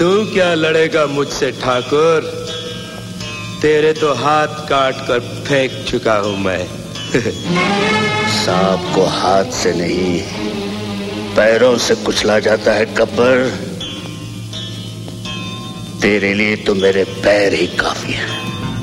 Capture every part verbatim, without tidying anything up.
तू क्या लड़ेगा मुझसे ठाकुर? तेरे तो हाथ काट कर फेंक चुका हूं मैं। सांप को हाथ से नहीं पैरों से कुचला जाता है गब्बर। तेरे लिए तो मेरे पैर ही काफी हैं।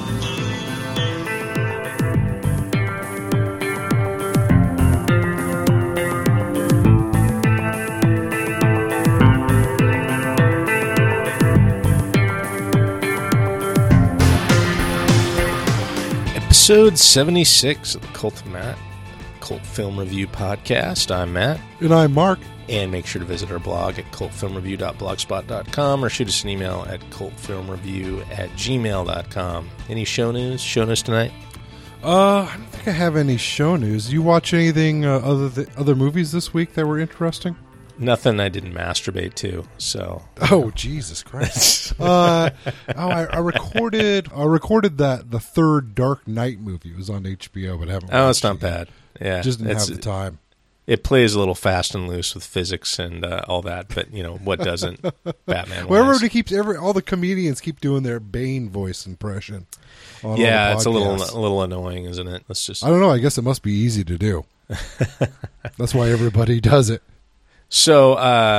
Episode seventy-six of the Cult of Matt, Cult Film Review Podcast. I'm Matt. And I'm Mark. And make sure to visit our blog at cult film review dot blogspot dot com or shoot us an email at cult film review at gmail dot com. Any show news? Show news tonight? Uh, I don't think I have any show news. You watch anything uh, other th- other movies this week that were interesting? Nothing I didn't masturbate to, so. Oh, Jesus Christ. uh, oh, I, I recorded I recorded that the third Dark Knight movie. It was on H B O, but I haven't Oh, it's watched not it yet. bad. Yeah. Just didn't it's, have the time. It plays a little fast and loose with physics and uh, all that, but, you know, what doesn't? Batman Well, wise. everybody keeps, every, all the comedians keep doing their Bane voice impression. On Yeah, all the it's a little podcasts. a little annoying, isn't it? Let's just. I don't know. I guess it must be easy to do. That's why everybody does it. So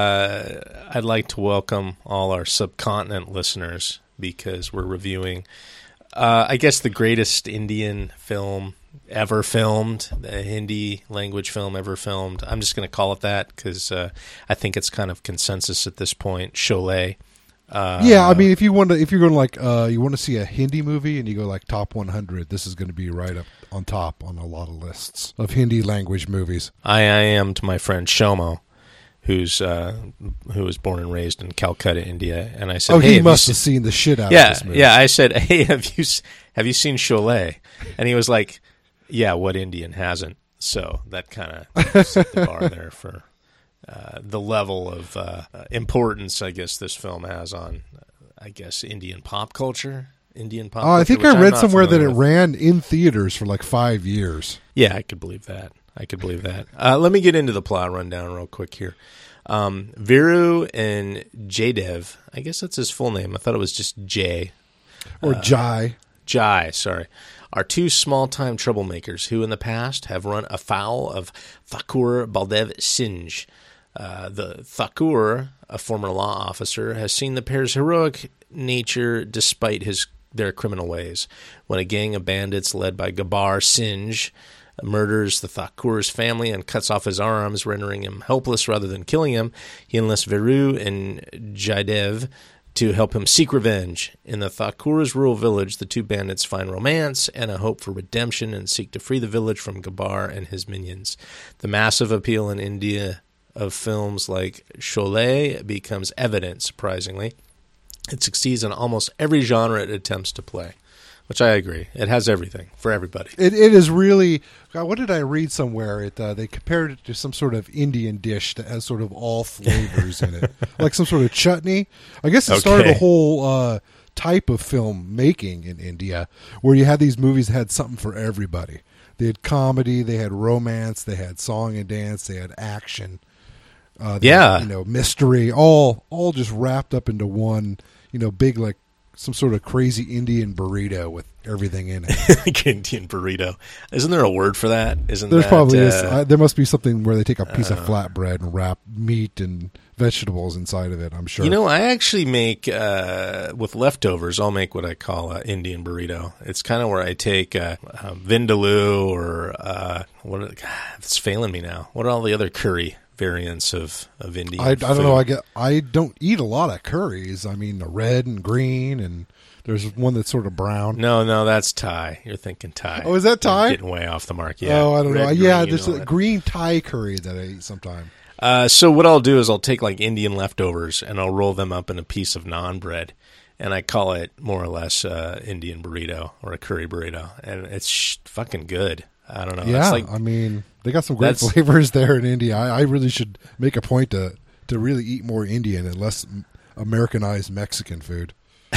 uh, I'd like to welcome all our subcontinent listeners because we're reviewing, uh, I guess, the greatest Indian film ever filmed, the Hindi language film ever filmed. I'm just going to call it that because uh, I think it's kind of consensus at this point. Sholay. Uh, Yeah, I mean, if you want to, if you're going to like, uh, you want to see a Hindi movie and you go like top one hundred, this is going to be right up on top on a lot of lists of Hindi language movies. I, I am to my friend Shomo, who's uh, who was born and raised in Calcutta, India, and I said, Oh, hey, he have must you have seen the shit out yeah, of this movie. yeah. I said, hey, have you have you seen Sholay? And he was like, yeah, what Indian hasn't? So that kind of set the bar there for uh, the level of uh, importance I guess this film has on, uh, I guess, Indian pop culture. Indian pop. Oh, I think culture, which I I'm read not somewhere that it familiar with. ran in theaters for like five years. Yeah, I could believe that. I could believe that. Uh, let me get into the plot rundown real quick here. Um, Viru and Jaydev, I guess that's his full name. I thought it was just Jay. Or Uh, Jai. Jai, sorry, are two small-time troublemakers who in the past have run afoul of Thakur Baldev Singh. Uh, the Thakur, a former law officer, has seen the pair's heroic nature despite his their criminal ways. When a gang of bandits led by Gabbar Singh murders the Thakur's family and cuts off his arms, rendering him helpless rather than killing him, he enlists Viru and Jaydev to help him seek revenge. In the Thakur's rural village, the two bandits find romance and a hope for redemption and seek to free the village from Gabbar and his minions. The massive appeal in India of films like Sholay becomes evident, surprisingly. It succeeds in almost every genre it attempts to play, which I agree. It has everything for everybody. It, it is really. God, what did I read somewhere? It uh, they compared it to some sort of Indian dish that has sort of all flavors in it, like some sort of chutney. I guess it started Okay. a whole uh, type of film making in India, where you had these movies that had something for everybody. They had comedy, they had romance, they had song and dance, they had action. Uh, they Yeah. had, you know, mystery, all all just wrapped up into one, you know, big like some sort of crazy Indian burrito with everything in it. Like Indian burrito. Isn't there a word for that? Isn't There's that, probably uh, is. I, there must be something where they take a piece of flatbread and wrap meat and vegetables inside of it. I'm sure. You know, I actually make, uh, with leftovers, I'll make what I call an Indian burrito. It's kind of where I take uh, uh, vindaloo or, uh, what? Are, God, it's failing me now. What are all the other curry variants of, of Indian I, I don't food? know. I get. I don't eat a lot of curries. I mean, the red and green, and there's one that's sort of brown. No, no, that's Thai. You're thinking Thai. Oh, is that Thai? You're getting way off the mark. Yeah. Oh, I don't Red, know. Yeah, green, there's all a that. green Thai curry that I eat sometime. Uh, so what I'll do is I'll take like Indian leftovers and I'll roll them up in a piece of naan bread, and I call it more or less uh, Indian burrito or a curry burrito, and it's sh- fucking good. I don't know. Yeah, It's like, I mean, they got some great That's- flavors there in India. I, I really should make a point to to really eat more Indian and less Americanized Mexican food.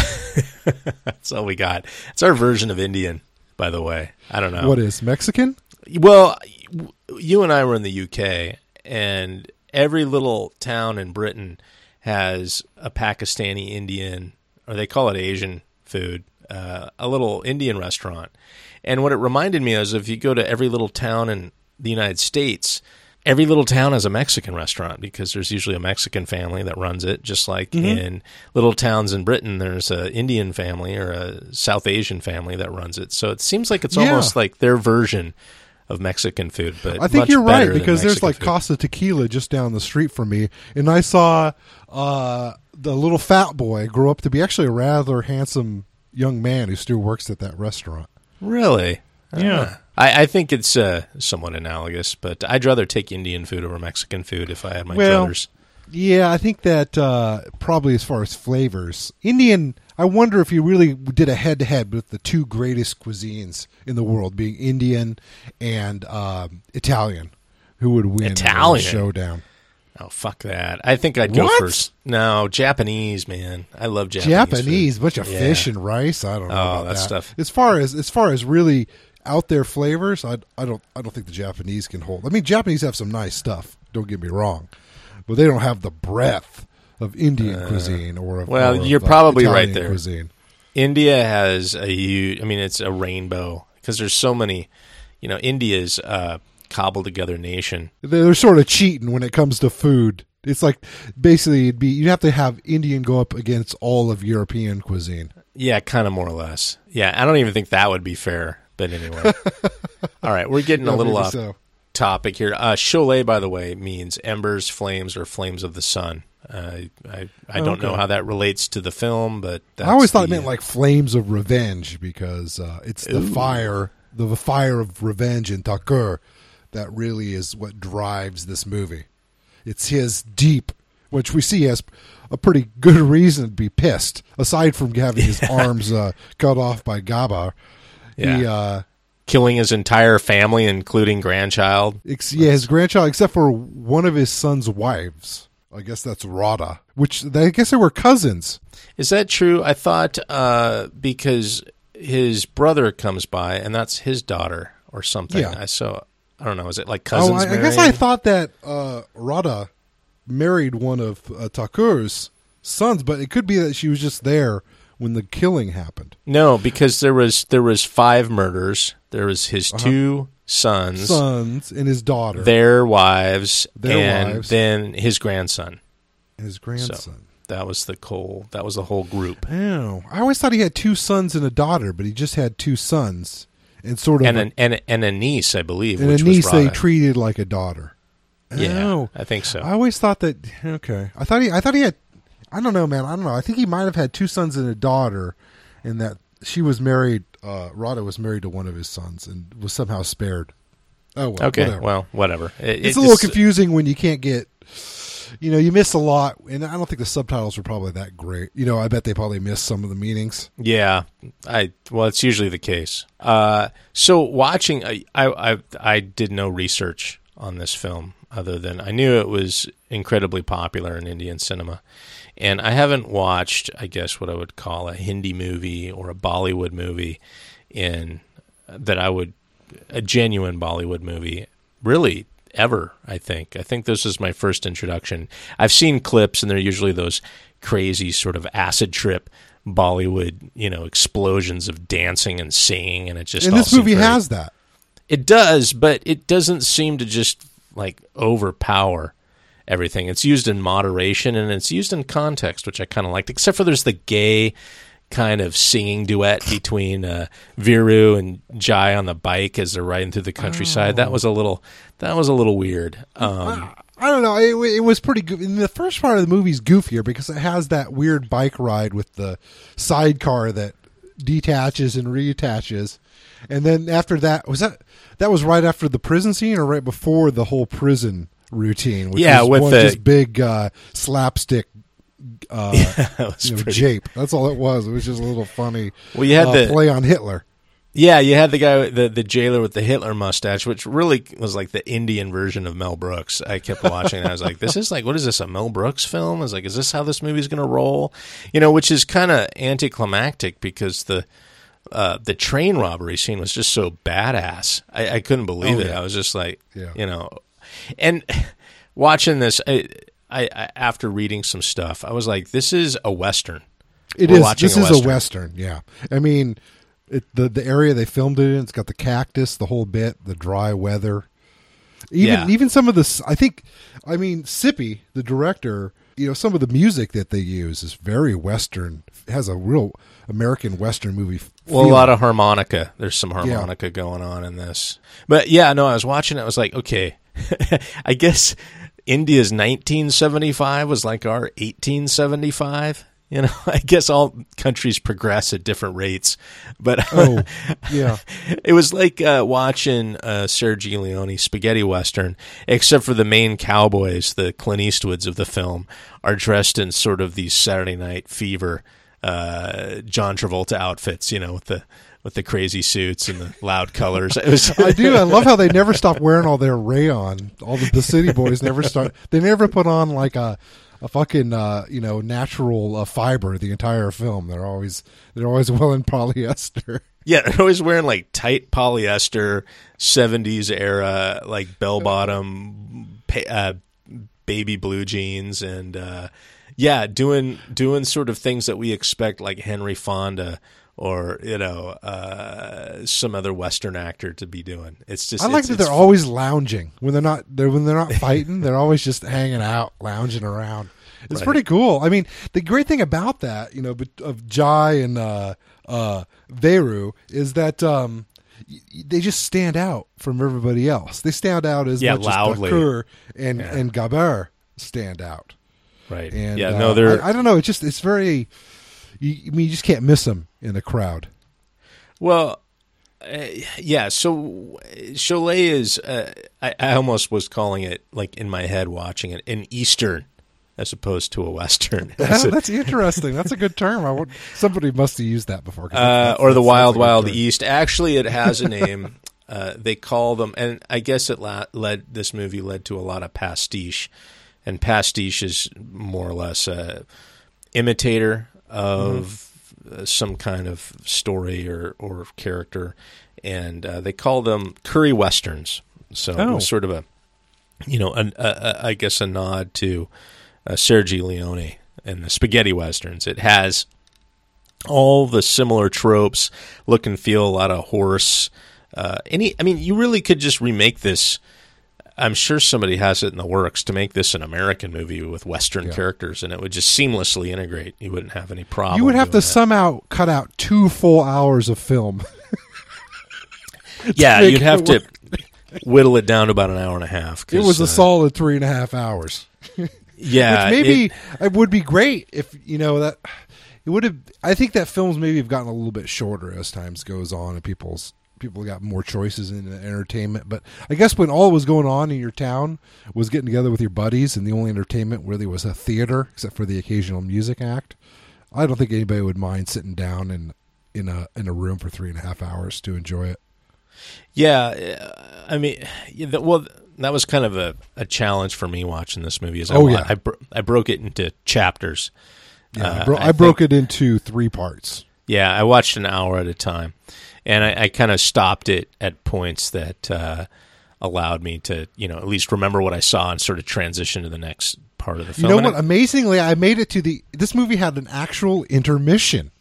that's all we got. It's our version of Indian, by the way. I don't know. What is Mexican? Well, you and I were in the U K, and every little town in Britain has a Pakistani Indian, or they call it Asian food, uh, a little Indian restaurant. And what it reminded me of is if you go to every little town in the United States, every little town has a Mexican restaurant because there's usually a Mexican family that runs it, just like mm-hmm. in little towns in Britain, there's an Indian family or a South Asian family that runs it. So it seems like it's yeah. almost like their version of Mexican food. But I think much you're right, better because there's like food. Casa Tequila just down the street from me, and I saw uh, the little fat boy grow up to be actually a rather handsome young man who still works at that restaurant. Really? Yeah. Uh, I, I think it's uh, somewhat analogous, but I'd rather take Indian food over Mexican food if I had my well, druthers. Yeah, I think that uh, probably as far as flavors, Indian, I wonder if you really did a head-to-head with the two greatest cuisines in the world, being Indian and um, Italian, who would win Italian? in a showdown. Oh, fuck that. I think I'd go What? for... No, Japanese, man. I love Japanese Japanese, food. bunch of Yeah. fish and rice. I don't know Oh, about that that stuff. As far as as far as really out there flavors, I I don't I don't think the Japanese can hold. I mean, Japanese have some nice stuff. Don't get me wrong, but they don't have the breadth of Indian Uh, cuisine or of, well, or of, you're uh, probably Italian right there. Cuisine. India has a huge... I mean, it's a rainbow because there's so many... You know, India's a cobbled-together nation. They're sort of cheating when it comes to food. It's like basically it'd be you'd have to have Indian go up against all of European cuisine. Yeah, kind of more or less. Yeah, I don't even think that would be fair. But anyway. All right, we're getting Yeah, a little maybe off so. topic here. Uh, Cholet, by the way, means embers, flames, or flames of the sun. Uh, I I Oh, don't okay. know how that relates to the film, but that's I always thought the, it meant like flames of revenge because uh, it's the Ooh. fire, the fire of revenge in Thakur that really is what drives this movie. It's his deep, which we see as a pretty good reason to be pissed, aside from having his arms uh, cut off by Gabbar. Yeah. He, uh, killing his entire family, including grandchild. ex- yeah, his grandchild, except for one of his son's wives. I guess that's Radha, which they, I guess they were cousins. Is that true? I thought uh, because his brother comes by, and that's his daughter or something. Yeah. I saw. I don't know. Is it like cousins? Oh, I, I marrying? guess I thought that uh, Radha married one of uh, Thakur's sons, but it could be that she was just there when the killing happened. No, because there was there was five murders. There was his Uh-huh. two sons, Sons and his daughter, their wives, Their and wives. then his grandson. and his grandson. That was the whole. That was the whole group, Oh, I always thought he had two sons and a daughter, but he just had two sons and sort of and a, an and, a- and a niece, I believe, and a which niece was they Radha. treated like a daughter. Yeah, Oh. I think so. I always thought that. Okay, I thought he. I thought he had. I don't know, man. I don't know. I think he might have had two sons and a daughter, and that she was married. Uh, Radha was married to one of his sons and was somehow spared. Oh well. okay, whatever. well, whatever. It, it's a little confusing when you can't get. You know, you miss a lot, and I don't think the subtitles were probably that great. You know, I bet they probably missed some of the meanings. Yeah, I well, it's usually the case. Uh, so watching, I, I I I did no research on this film other than I knew it was incredibly popular in Indian cinema, and I haven't watched, I guess, what I would call a Hindi movie or a Bollywood movie in that I would a genuine Bollywood movie really ever. I think I think this is my first introduction. I've seen clips, and they're usually those crazy sort of acid trip Bollywood, you know, explosions of dancing and singing, and it just And all this seems movie very- has that. It does, but it doesn't seem to just like overpower everything. It's used in moderation, and it's used in context, which I kind of liked. Except for there's the gay kind of singing duet between uh, Viru and Jai on the bike as they're riding through the countryside. Oh. That was a little, that was a little weird. Um, I don't know. It, it was pretty good. In the first part of the movie's goofier because it has that weird bike ride with the sidecar that detaches and reattaches. And then after that, was that that was right after the prison scene or right before the whole prison routine? Which Yeah, was with one the- just big uh, slapstick uh, that was you know, pretty- jape. That's all it was. It was just a little funny Well, you had uh, the- play on Hitler. Yeah, you had the guy, the the jailer with the Hitler mustache, which really was like the Indian version of Mel Brooks. I kept watching and I was like, this is like, what is this, a Mel Brooks film? I was like, is this how this movie's going to roll? You know, which is kind of anticlimactic because the uh, the train robbery scene was just so badass. I, I couldn't believe Oh, it. yeah. I was just like, Yeah. you know, and watching this, I, I, I after reading some stuff, I was like, this is a Western. It We're is. watching This a is Western. a Western, yeah. I mean, it, the the area they filmed it in, it's got the cactus, the whole bit, the dry weather. Even Yeah. even some of the, I think, I mean, Sippy, the director, you know, some of the music that they use is very Western. It has a real American Western movie feel. Well, a lot of harmonica. There's some harmonica yeah. going on in this. But yeah, no, I was watching it. I was like, okay, I guess India's nineteen seventy-five was like our eighteen seventy-five. You know, I guess all countries progress at different rates, but oh, yeah, it was like uh, watching uh, Sergio Leone spaghetti western, except for the main cowboys, the Clint Eastwoods of the film, are dressed in sort of these Saturday Night Fever, uh, John Travolta outfits. You know, with the with the crazy suits and the loud colors. It was I do. I love how they never stop wearing all their rayon. All the, the city boys never start. They never put on like a. A fucking uh, you know natural uh, fiber the entire film. They're always they're always well in polyester. Yeah, they're always wearing like tight polyester seventies era like bell bottom uh, baby blue jeans and uh, yeah, doing doing sort of things that we expect like Henry Fonda or you know uh, some other Western actor to be doing. It's just I like it's, that it's they're always lounging when they're not they're when they're not fighting. They're always just hanging out, lounging around. It's right. pretty cool. I mean, the great thing about that, you know, of Jai and uh, uh, Veeru is that um, they just stand out from everybody else. They stand out as yeah, much loudly. as Thakur and yeah. and Gabbar stand out. Right. And, yeah. uh, No, they're. I, I don't know. It's just it's very. You, I mean, you just can't miss them in a crowd. Well, uh, yeah. So Cholet is. Uh, I, I almost was calling it like in my head watching it an Eastern as opposed to a Western. Well, that's interesting. That's a good term. I would, somebody must have used that before. 'Cause Uh, that's- or the that's- Wild that's a good Wild term. East. Actually, it has a name. uh, they call them, and I guess it la- led. This movie led to a lot of pastiche, and pastiche is more or less a imitator of mm-hmm. some kind of story or or character, and uh, they call them curry westerns. So Oh. it was sort of a, you know, an, a, a, I guess a nod to uh, Sergio Leone and the spaghetti westerns. It has all the similar tropes, look and feel, a lot of horse. Uh, any, I mean, you really could just remake this. I'm sure somebody has it in the works to make this an American movie with Western Yeah. characters, and it would just seamlessly integrate. You wouldn't have any problem. You would have to doing that. somehow cut out two full hours of film. Yeah, make you'd it have to work. whittle it down to about an hour and a half. It was a uh, solid three and a half hours. Yeah, Which maybe it- it, would be great if you know that it would have. I think that films maybe have gotten a little bit shorter as times goes on, and people's people got more choices in entertainment. But I guess when all was going on in your town was getting together with your buddies, and the only entertainment really was a theater, except for the occasional music act. I don't think anybody would mind sitting down in in a in a room for three and a half hours to enjoy it. Yeah, uh, I mean, yeah, that, well, that was kind of a, a challenge for me watching this movie. Is I, Oh, wa- yeah. I, bro- I broke it into chapters. Yeah, Uh, I, bro- I I broke think- it into three parts. Yeah, I watched an hour at a time, and I, I kind of stopped it at points that uh, allowed me to, you know, at least remember what I saw and sort of transition to the next part of the You film. know And what? I- Amazingly, I made it to the. This movie had an actual intermission.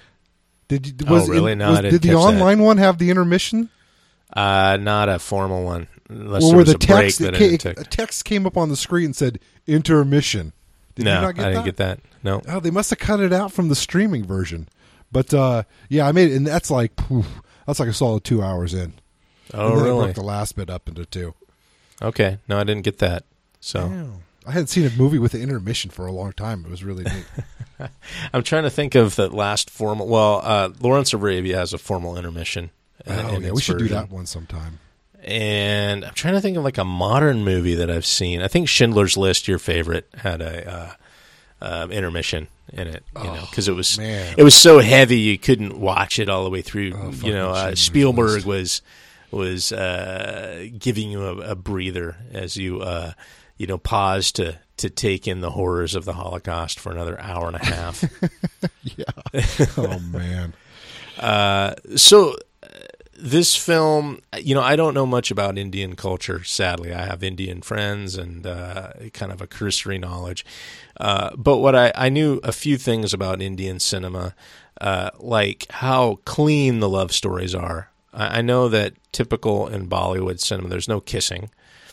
Did you, was Oh, really? in- No, was- I didn't did the catch that. online one have the intermission? uh, not a formal one, unless Or there where was the a break text that I ca- didn't take. a text came up on the screen and said intermission? Did no, you not get I didn't that? get that. No. Oh, they must have cut it out from the streaming version. But uh, yeah, I made it, and that's like poof, that's like a solid two hours in. Oh, and then I really? broke the last bit up into two. Okay. No, I didn't get that. So. Damn. I hadn't seen a movie with an intermission for a long time. It was really neat. I'm trying to think of the last formal. Well, uh, Lawrence of Arabia has a formal intermission. in- Oh in yeah, its we should do version. that one sometime. And I'm trying to think of like a modern movie that I've seen. I think Schindler's List, your favorite, had a uh, uh, intermission in it. You know, because it was man. it was so heavy you couldn't watch it all the way through. Oh, you fucking know, uh, Schindler's Spielberg List. was was uh, giving you a, a breather as you uh, you know pause to. to take in the horrors of the Holocaust for another hour and a half. Yeah. Oh man. Uh, so, uh, this film, you know, I don't know much about Indian culture, sadly. I have Indian friends and uh, kind of a cursory knowledge. Uh, but what I, I knew a few things about Indian cinema, uh, like how clean the love stories are. I, I know that typical in Bollywood cinema, there's no kissing.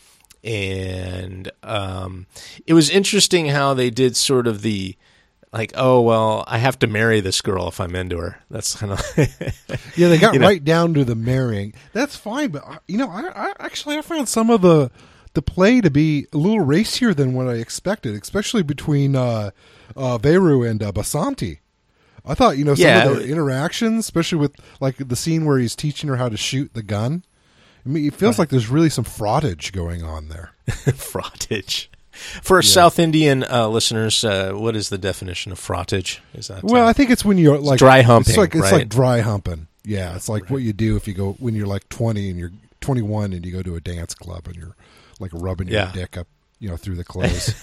And um, it was interesting how they did sort of the, like, oh, well, I have to marry this girl if I'm into her. That's kind of... yeah, they got you know. right down to the marrying. That's fine, but, you know, I, I actually I found some of the the play to be a little racier than what I expected, especially between uh, uh, Veeru and uh, Basanti. I thought, you know, some Yeah. of their interactions, especially with, like, the scene where he's teaching her how to shoot the gun, I mean, it feels Right. like there's really some frottage going on there. Frottage. For Yeah. South Indian uh, listeners, uh, what is the definition of frottage? Is that Well, uh, I think it's when you're like dry humping, It's like it's right? like dry humping. Yeah, it's like Right. what you do if you go when you're like twenty and you're twenty-one and you go to a dance club and you're like rubbing your Yeah. dick up, you know, through the clothes.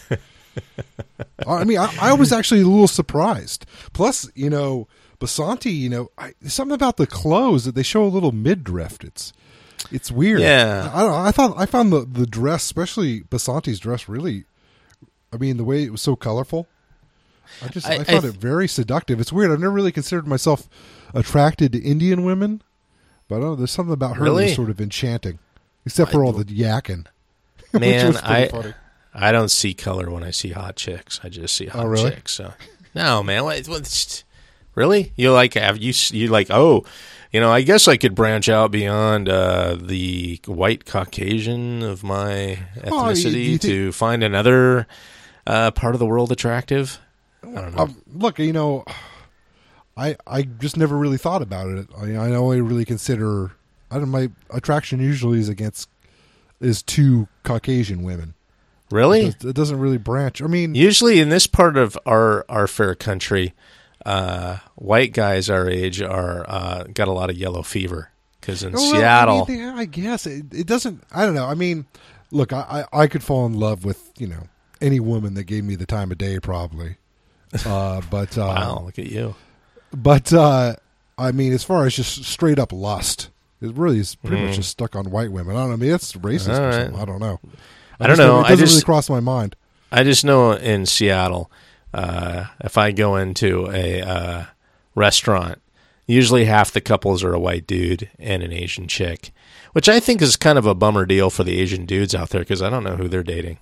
I mean, I, I was actually a little surprised. Plus, you know, Basanti, you know, I, something about the clothes that they show a little midriff. It's it's weird. Yeah. I don't know, I thought I found the the dress, especially Basanti's dress, really. I mean, the way it was so colorful. I just I, I- I found th- it very seductive. It's weird. I've never really considered myself attracted to Indian women, but I don't know, there's something about her that Really? was sort of enchanting, except for all the yakking. which Man, was pretty I funny. I don't see color when I see hot chicks. I just see hot Oh, really? chicks. So no, man. What, what's, really? You like have you you like? Oh, you know. I guess I could branch out beyond uh, the white Caucasian of my Well, you- ethnicity you think- to find another uh, part of the world attractive. I don't know. Um, look, you know, I I just never really thought about it. I, I only really consider. I don't. My attraction usually is against is to Caucasian women. Really? It, does, it doesn't really branch. I mean, Usually in this part of our, our fair country, uh, white guys our age are uh, got a lot of yellow fever because in well, Seattle, I, mean, yeah, I guess it, it doesn't. I don't know. I mean, look, I, I I could fall in love with you know any woman that gave me the time of day, probably. Uh, but uh, wow, look at you. But uh, I mean, as far as just straight up lust, it really is pretty Mm. much just stuck on white women. I don't know. Maybe it's racist All or right. something. I don't know. I don't just know. It I doesn't just- really cross my mind. I just know in Seattle, uh, if I go into a uh, restaurant, usually half the couples are a white dude and an Asian chick, which I think is kind of a bummer deal for the Asian dudes out there because I don't know who they're dating.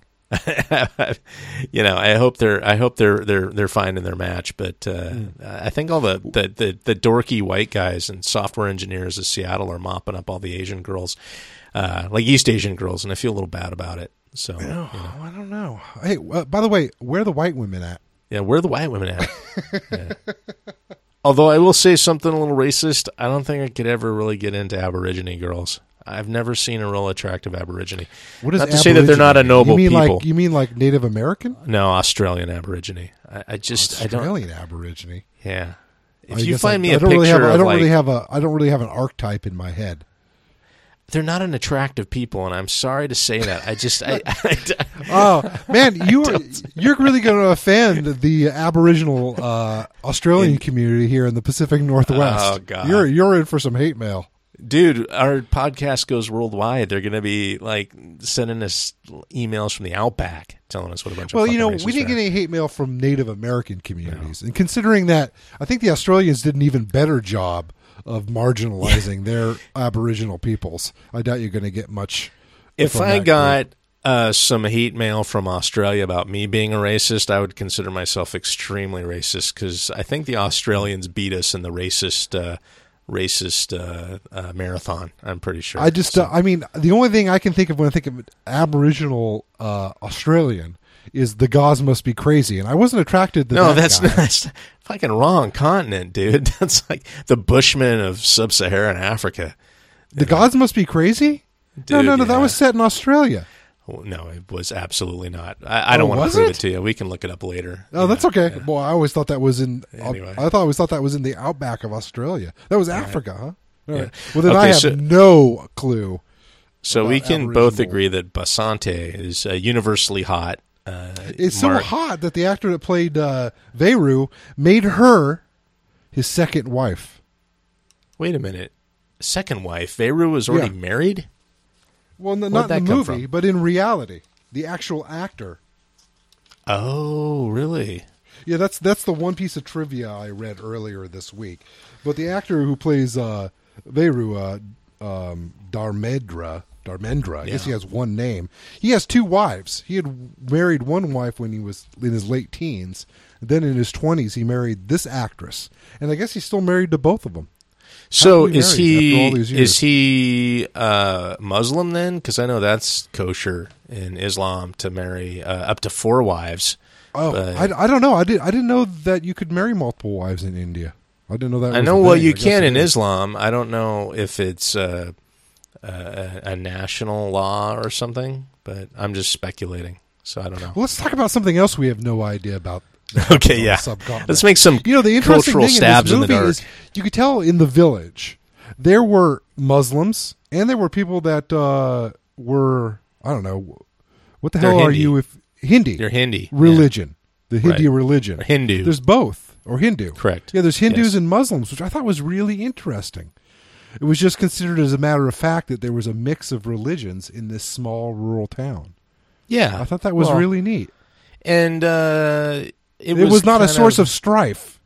you know, I hope they're I hope they're they're they're finding their match, but uh, I think all the, the, the, the dorky white guys and software engineers of Seattle are mopping up all the Asian girls, uh, like East Asian girls, and I feel a little bad about it. So, Oh, you know. I don't know. Hey, uh, by the way, where are the white women at? Yeah, where are the white women at? Yeah. Although I will say something a little racist, I don't think I could ever really get into Aborigine girls. I've never seen a real attractive Aborigine. What is Not to say that they're not a Aborigine? noble you mean people. Like, you mean like Native American? No, Australian Aborigine. I, I just I don't. Australian Aborigine. Yeah. If I you guess find I, me I a don't picture really have, a- I of don't like, really have a. I don't really have an archetype in my head. they're not an attractive people, and I'm sorry to say that. I just I, I, Oh man, you are you're really going to offend the Aboriginal uh, Australian community here in the Pacific Northwest. Oh, God. You're you're in for some hate mail. dude, our podcast goes worldwide. They're going to be like sending us emails from the Outback, telling us what a bunch Well, of you know, fucking we racists didn't we get are. any hate mail from Native American communities, and considering that, I think the Australians did an even better job of marginalizing their Aboriginal peoples. I doubt you're going to get much. If from I that got group. uh, some hate mail from Australia about me being a racist, I would consider myself extremely racist because I think the Australians beat us in the racist uh, racist uh, uh, marathon. I'm pretty sure. I just, So- uh, I mean, the only thing I can think of when I think of Aboriginal uh, Australian is the gauze must be crazy, and I wasn't attracted to no, that that's guy. not, that's fucking wrong continent, dude. That's like the Bushmen of sub-Saharan Africa. The gods must be crazy. no, Dude, no, no. That yeah. was set in Australia. Oh, no, it was absolutely not. I, I Oh, don't want to was prove it? it to you. We can look it up later. Oh, that's Yeah, okay. yeah. Well, I always thought that was in. Anyway. I thought I always thought that was in the outback of Australia. That was Africa, huh? All Yeah. right. Well, then Okay, I have so- no clue. So we about can both Aboriginal. agree that Basante is uh, universally hot. Uh, It's Mark- so hot that the actor that played uh, Veeru made her his second wife. Wait a minute. second wife, Veru, was already Yeah. married? Well, no, Where'd not in that the come movie, from? but in reality, the actual actor. Oh, really? Yeah, that's that's the one piece of trivia I read earlier this week. But the actor who plays uh, Veru, uh, um, Dharmendra, Dharmendra, I guess he Yeah. has one name. He has two wives. He had married one wife when he was in his late teens. Then in his twenties, he married this actress, and I guess he's still married to both of them. So Happily is married he after all these years. is he uh, Muslim then? Because I know that's kosher in Islam to marry uh, up to four wives. Oh, But- I, I don't know. I did I didn't know that you could marry multiple wives in India. I didn't know that. I was know a well thing. you I guess can it in is. Islam. I don't know if it's uh, a, a national law or something, but I'm just speculating. So I don't know. Well, let's talk about something else we have no idea about. Okay, yeah. Subcontinent. Let's make some You know, the interesting cultural thing stabs in in this the movie dark. is you could tell in the village there were Muslims and there were people that uh, were I don't know what the They're hell are Hindi. you if Hindi You're Hindi. religion the Hindi Right. religion Or Hindu. There's both or Hindu Correct. yeah. There's Hindus Yes. and Muslims, which I thought was really interesting. It was just considered as a matter of fact that there was a mix of religions in this small rural town. Yeah. I thought that was Well, really neat. And uh, it, It, was, not a kind source of strife.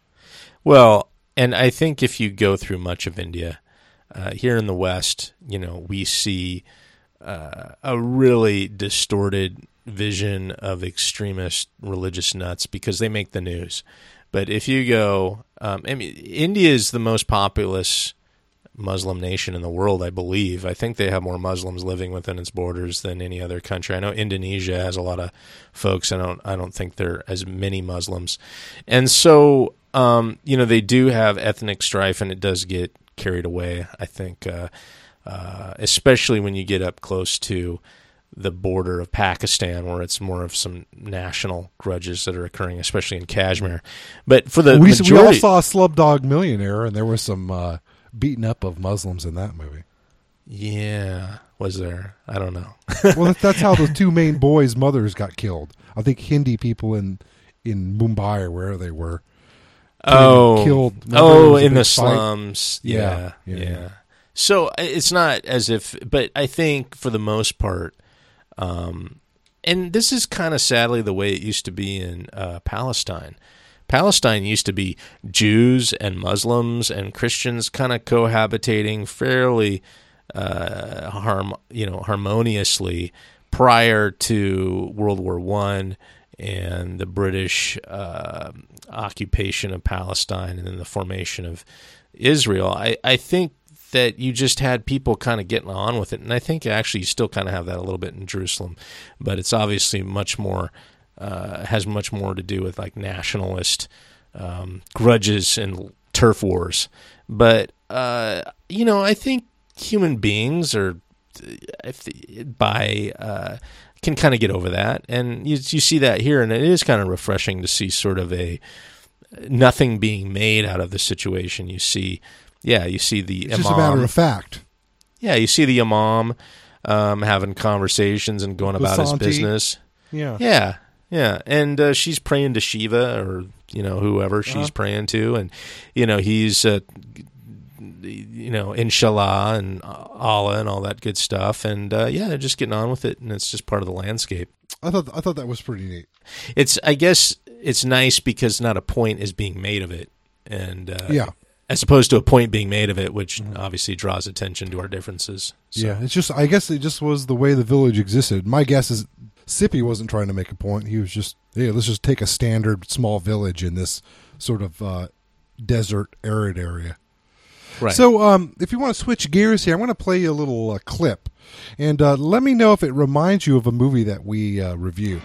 Well, and I think if you go through much of India, uh, here in the West, you know, we see uh, a really distorted vision of extremist religious nuts because they make the news. But if you go, um, I mean, India is the most populous Muslim nation in the world, I believe. I think they have more Muslims living within its borders than any other country. I know Indonesia has a lot of folks. I don't. I don't think there are as many Muslims, and so um, you know they do have ethnic strife, and it does get carried away. I think, uh, uh, especially when you get up close to the border of Pakistan, where it's more of some national grudges that are occurring, especially in Kashmir. But for the we, we all majority, saw Slumdog Millionaire, and there was some uh, beating up of Muslims in that movie. yeah, was there? I don't know. Well, that, that's how the two main boys' mothers got killed. I think Hindi people in in Mumbai or wherever they were. Oh, killed. Remember, there oh, was a in big the fight? slums. Yeah, Yeah, yeah, yeah, yeah. So it's not as if, but I think for the most part, um, and this is kind of sadly the way it used to be in uh, Palestine. Palestine used to be Jews and Muslims and Christians kind of cohabitating fairly, uh, harm, you know, harmoniously prior to World War One and the British uh, occupation of Palestine and then the formation of Israel. I, I think that you just had people kind of getting on with it, and I think actually you still kind of have that a little bit in Jerusalem, but it's obviously much more uh, has much more to do with like nationalist um, grudges and turf wars. But uh, you know, I think human beings are if the, by uh, can kind of get over that, and you you see that here, and it is kind of refreshing to see sort of a nothing being made out of the situation. You see, yeah, you see the It's imam. just a matter of fact. Yeah, you see the imam um, having conversations and going about his Basanti. business. Yeah. Yeah, yeah, and uh, she's praying to Shiva or you know whoever she's Uh-huh. praying to, and you know he's uh, you know Inshallah and Allah and all that good stuff, and uh, yeah, they're just getting on with it, and it's just part of the landscape. I thought I thought that was pretty neat. It's I guess it's nice because not a point is being made of it, and uh, Yeah. as opposed to a point being made of it, which obviously draws attention to our differences. So. Yeah, it's just I guess it just was the way the village existed. My guess is Sippy wasn't trying to make a point. He was just, hey, let's just take a standard small village in this sort of uh, desert, arid area. Right. So um, if you want to switch gears here, I'm going to play you a little uh, clip. And uh, let me know if it reminds you of a movie that we uh, reviewed.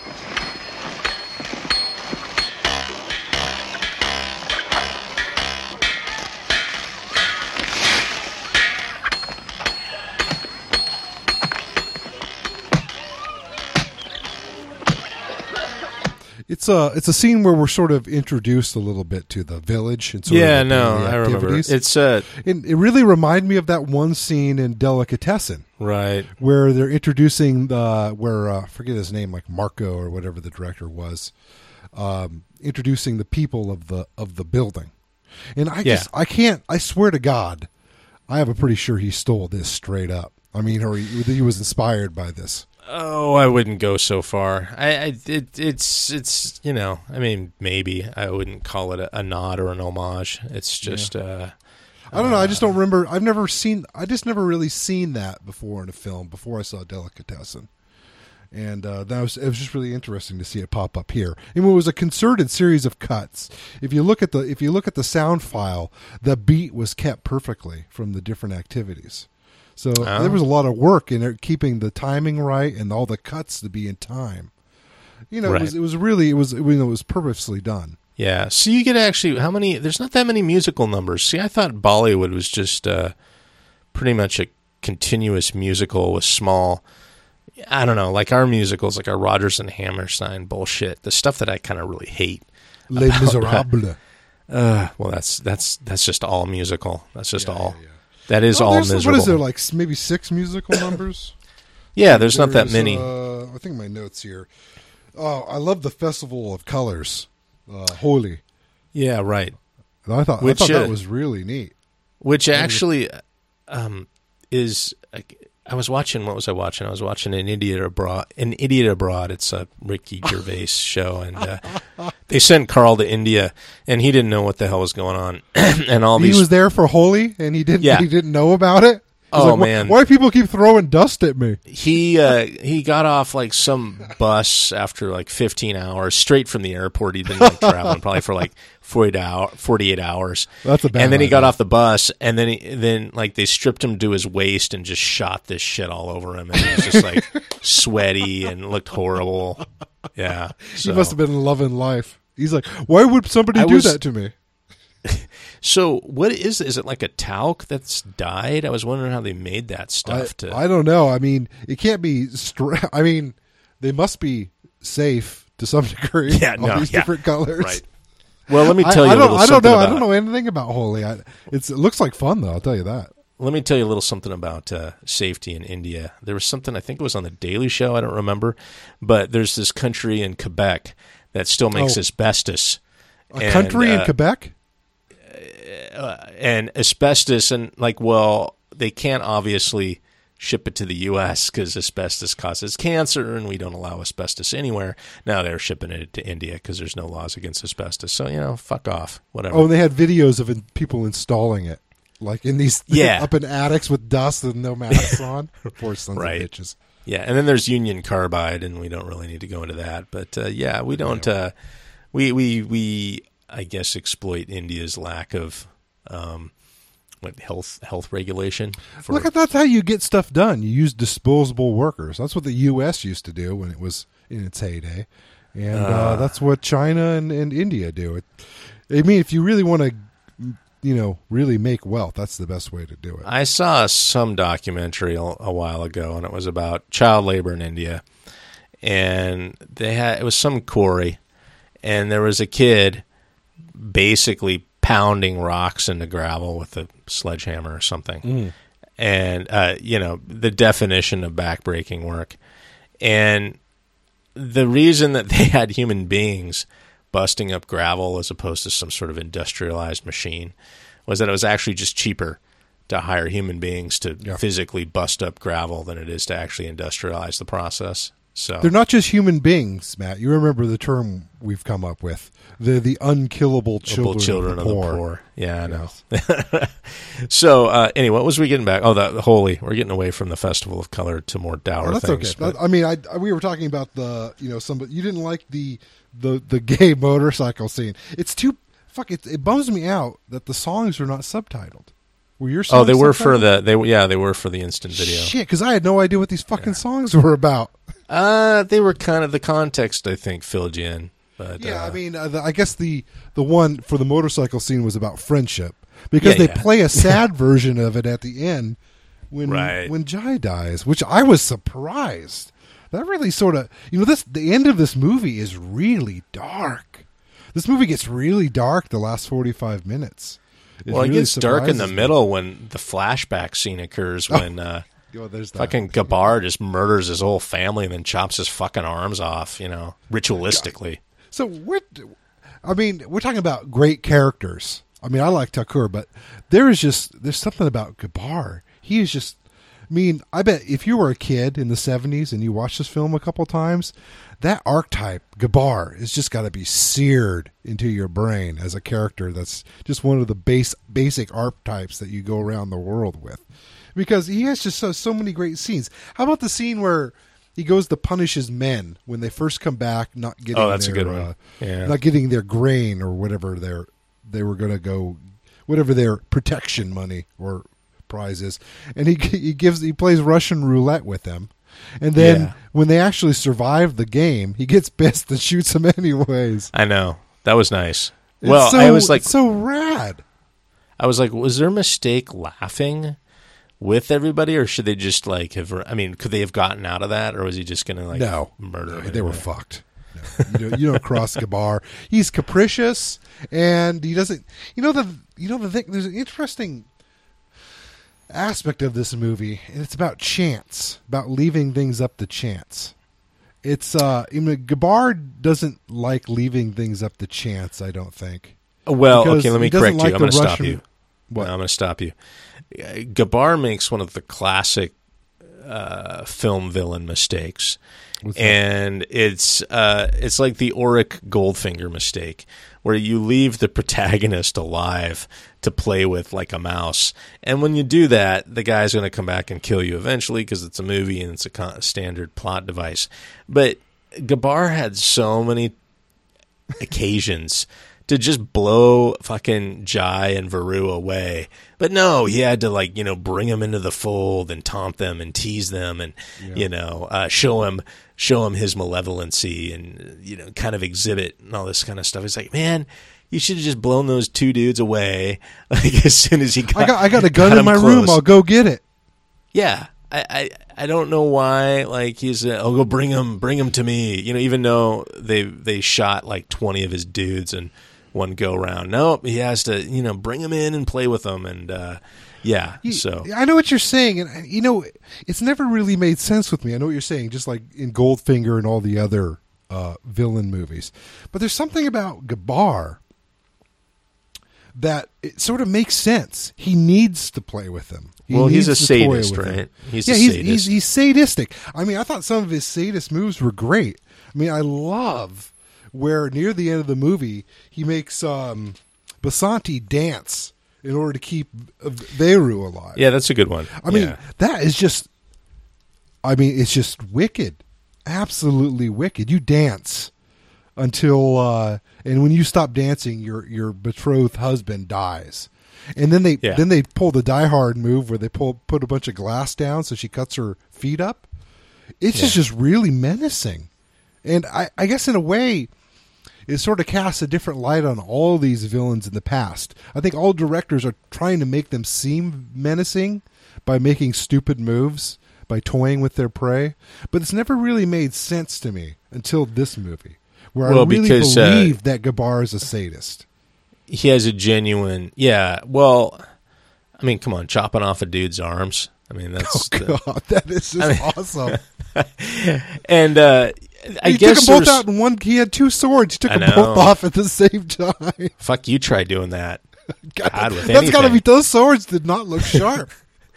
It's a it's a scene where we're sort of introduced a little bit to the village and sort yeah, of the no, daily I remember. activities. It's uh, It, it really reminded me of that one scene in Delicatessen right. where they're introducing the where uh, I forget his name, like Marco or whatever the director was, um, introducing the people of the of the building. And I Yeah. just I can't I swear to God, I have a pretty sure he stole this straight up. I mean, or he, he was inspired by this. Oh, I wouldn't go so far. I, I it, it's it's you know, I mean, maybe I wouldn't call it a, a nod or an homage. It's just. Yeah. Uh, I don't know. I just don't remember. I've never seen. I just never really seen that before in a film. Before I saw Delicatessen, and uh, that was it was just really interesting to see it pop up here. And it was a concerted series of cuts. If you look at the if you look at the sound file, the beat was kept perfectly from the different activities. So oh. there was a lot of work in it, keeping the timing right and all the cuts to be in time. You know, right. it was it was really it was you know, it was purposely done. Yeah. So you get actually how many? There's not that many musical numbers. See, I thought Bollywood was just uh, pretty much a continuous musical with small. I don't know, like our musicals, like our Rodgers and Hammerstein bullshit. The stuff that I kind of really hate. Les Miserables. Uh, well, that's that's that's just all musical. That's just yeah, all. Yeah, yeah. That is well, all miserable. What is there, like maybe six musical numbers? Yeah, there's, there's not that many. Uh, I think my notes here. Oh, I love the Festival of Colors, uh, Holi. Yeah, right. And I thought, which, I thought that uh, was really neat. Which actually um, is. I was watching. What was I watching? I was watching an Idiot Abroad. An Idiot Abroad. It's a Ricky Gervais show, and uh, they sent Carl to India, and he didn't know what the hell was going on, and all he these. He was there for Holi, and he didn't. Yeah. He didn't know about it. Oh like, man! Why, why do people keep throwing dust at me? He uh, he got off like some bus after like fifteen hours straight from the airport. He'd been like traveling probably for like forty hour, forty-eight hours. That's a bad And then he idea. got off the bus, and then he then like they stripped him to his waist and just shot this shit all over him, and he was just like sweaty and looked horrible. Yeah, so. He must have been loving life. He's like, why would somebody I do was, that to me? So what is is it like a talc that's dyed? I was wondering how they made that stuff. I, to I don't know. I mean, it can't be. Stra- I mean, they must be safe to some degree. Yeah, all no, these yeah. different colors. Right. Well, let me tell I, you. I a don't. little I don't something know. about, I don't know anything about Holi. I, it's it looks like fun though. I'll tell you that. Let me tell you a little something about uh, safety in India. There was something, I think it was on the Daily Show, I don't remember, but there's this country in Quebec that still makes Oh. asbestos. A And, country in uh, Quebec. Uh, and asbestos, and like, well, they can't obviously ship it to the U S because asbestos causes cancer, and we don't allow asbestos anywhere. Now they're shipping it to India because there's no laws against asbestos. So, you know, fuck off, whatever. Oh, and they had videos of in, people installing it, like in these Yeah. up in attics with dust and no masks on. Poor sons Right. of bitches. Yeah, and then there's Union Carbide, and we don't really need to go into that. But uh, yeah, we don't. Uh, we we we I guess exploit India's lack of um, what health health regulation. For, Look, that's how you get stuff done. You use disposable workers. That's what the U S used to do when it was in its heyday, and uh, Uh. that's what China and, and India do. It. I mean, if you really want to, you know, really make wealth, that's the best way to do it. I saw some documentary a, a while ago, and it was about child labor in India, and they had it was some quarry, and there was a kid basically pounding rocks into gravel with a sledgehammer or something. Mm. And, uh, you know, the definition of backbreaking work. And the reason that they had human beings busting up gravel as opposed to some sort of industrialized machine was that it was actually just cheaper to hire human beings to Yeah. physically bust up gravel than it is to actually industrialize the process. So They're not just human beings, Matt. You remember the term we've come up with. They're the unkillable children, children of the poor. Of the poor. Yeah, I know. So, uh, anyway, what was we getting back? Oh, the, the Holi. We're getting away from the Festival of Color to more dour Oh, that's things. okay. but- I mean, I, I- we were talking about the, you know, some. You didn't like the the the gay motorcycle scene. It's too fuck. It, it bums me out that the songs are not subtitled. Were your songs oh, they were for subtitled? the they were- yeah they were for the instant video. Shit, because I had no idea what these fucking songs were about. Uh, they were kind of the context, I think, filled you in. But Yeah, uh, I mean, uh, the, I guess the the one for the motorcycle scene was about friendship because Yeah, they yeah. play a sad version of it at the end when Right. when Jai dies, which I was surprised. That really sort of, you know, this the end of this movie is really dark. This movie gets really dark the last forty-five minutes. well, it really gets dark in the surprises me. middle when the flashback scene occurs when uh, Oh, there's that. fucking Gabar just murders his whole family and then chops his fucking arms off, you know, ritualistically. So what? I mean, we're talking about great characters. I mean, I like Takur, but there is just there's something about Gabar. He is just. I mean, I bet if you were a kid in the seventies and you watched this film a couple times, that archetype, Gabar, has just got to be seared into your brain as a character that's just one of the base basic archetypes that you go around the world with. Because he has just so, so many great scenes. How about the scene where he goes to punish his men when they first come back, not getting oh, that's their, a good one. Uh, yeah. not getting their grain or whatever their they were going to go, whatever their protection money or prizes, and he he gives he plays Russian roulette with them, and then yeah. when they actually survive the game, he gets pissed and shoots them anyways. I know, that was nice. It's well, so, I was like, it's so rad. I was like, was there a mistake laughing with everybody, or should they just like have? I mean, could they have gotten out of that, or was he just going to like no murder? No, they were fucked. No, you, don't, you don't cross Gabar. He's capricious, and he doesn't. You know the you know the thing. There's an interesting aspect of this movie, and it's about chance, about leaving things up to chance. It's uh, I mean, Gabar doesn't like leaving things up to chance. I don't think. Well, Because okay, let me he doesn't correct like you. I'm the going to stop Russian- you. What? No, I'm going to stop you. Uh, Gabar makes one of the classic uh, film villain mistakes, What's that? and it's uh, it's like the Auric Goldfinger mistake, where you leave the protagonist alive to play with like a mouse, and when you do that, the guy's going to come back and kill you eventually because it's a movie and it's a con- standard plot device. But Gabar had so many occasions to just blow fucking Jai and Varu away. But no, he had to, like, you know, bring them into the fold and taunt them and tease them and, yeah. you know, uh, show him show him his malevolency and, you know, kind of exhibit and all this kind of stuff. It's like, man, you should have just blown those two dudes away like as soon as he got I got I got a gun got in my close. room. I'll go get it. Yeah. I, I, I don't know why, like, he's, uh, I'll go bring him, bring him to me. You know, even though they they shot like twenty of his dudes and one go round. Nope, he has to, you know, bring him in and play with them, and uh, yeah. You, so I know what you're saying, and you know, it's never really made sense with me. I know what you're saying, just like in Goldfinger and all the other uh, villain movies. But there's something about Gabar that it sort of makes sense. He needs to play with them. He well, he's a needs to toy sadist, with right? them. He's yeah, a he's, sadist. he's he's sadistic. I mean, I thought some of his sadist moves were great. I mean, I love where near the end of the movie he makes um, Basanti dance in order to keep Veru alive. Yeah, that's a good one. I mean, yeah. that is just. I mean, it's just wicked, absolutely wicked. You dance until, uh, and when you stop dancing, your your betrothed husband dies, and then they Yeah. then they pull the Die Hard move where they pull put a bunch of glass down so she cuts her feet up. It's just Yeah. just really menacing, and I, I guess in a way, it sort of casts a different light on all these villains in the past. I think all directors are trying to make them seem menacing by making stupid moves, by toying with their prey. But it's never really made sense to me until this movie, where Well, I really because, uh, believe that Gabar is a sadist. He has a genuine, yeah. Well, I mean, come on, chopping off a dude's arms. I mean, that's Oh, the- God, that is just I mean- awesome. and uh, I he guess took them both there's- out in one. He had two swords. He took I them know. both off at the same time. Fuck, you try doing that. God, God, with that's got to anything. be. Those swords did not look sharp.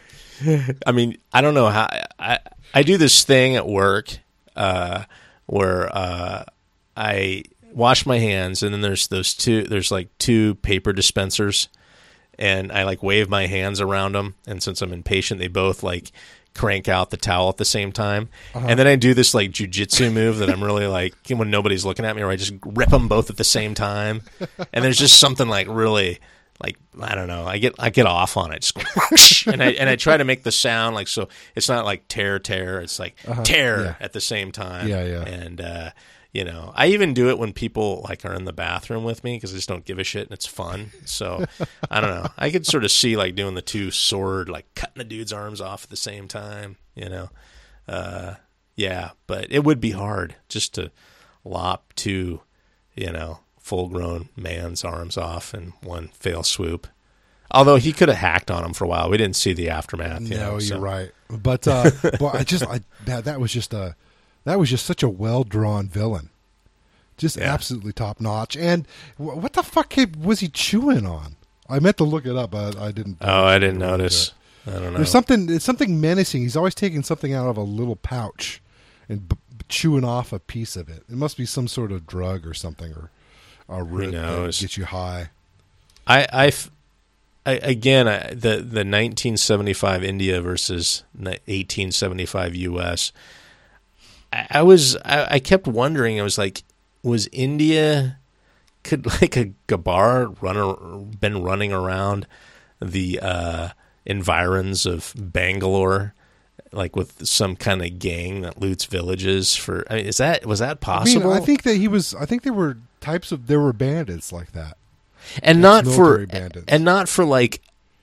I mean, I don't know how I I do this thing at work uh, where uh, I wash my hands, and then there's those two. There's like two paper dispensers, and I like wave my hands around them. And since I'm impatient, they both like crank out the towel at the same time. Uh-huh. And then I do this like jujitsu move that I'm really like when nobody's looking at me, where I just rip them both at the same time. And there's just something like really. Like, I don't know, I get I get off on it, just go, whoosh, and I and I try to make the sound like, so it's not like tear tear, it's like Uh-huh, tear yeah. at the same time. Yeah, yeah. And uh, you know, I even do it when people like are in the bathroom with me because I just don't give a shit and it's fun. So I don't know, I could sort of see like doing the two sword, like cutting the dude's arms off at the same time. You know, uh, yeah, but it would be hard just to lop two, you know. Full-grown man's arms off in one fail swoop. Although he could have hacked on him for a while, we didn't see the aftermath. You No, know, you're so. right. But uh, well, I just I that, that was just a that was just such a well drawn villain, just Yeah. absolutely top notch. And wh- what the fuck was he chewing on? I meant to look it up, but I didn't. Oh, I didn't notice. I don't know. There's something. It's something menacing. He's always taking something out of a little pouch and b- chewing off a piece of it. It must be some sort of drug or something, or a root that gets you high. I, I, I again, I, the the nineteen seventy-five India versus eighteen seventy-five U S. I, I was, I, I kept wondering. I was like, was India, could like a Gabbar run been running around the uh, environs of Bangalore, like with some kind of gang that loots villages? For I mean, is that was that possible? I mean, I think that he was. I think there were types of there were bandits like that, and not for bandits. and not for like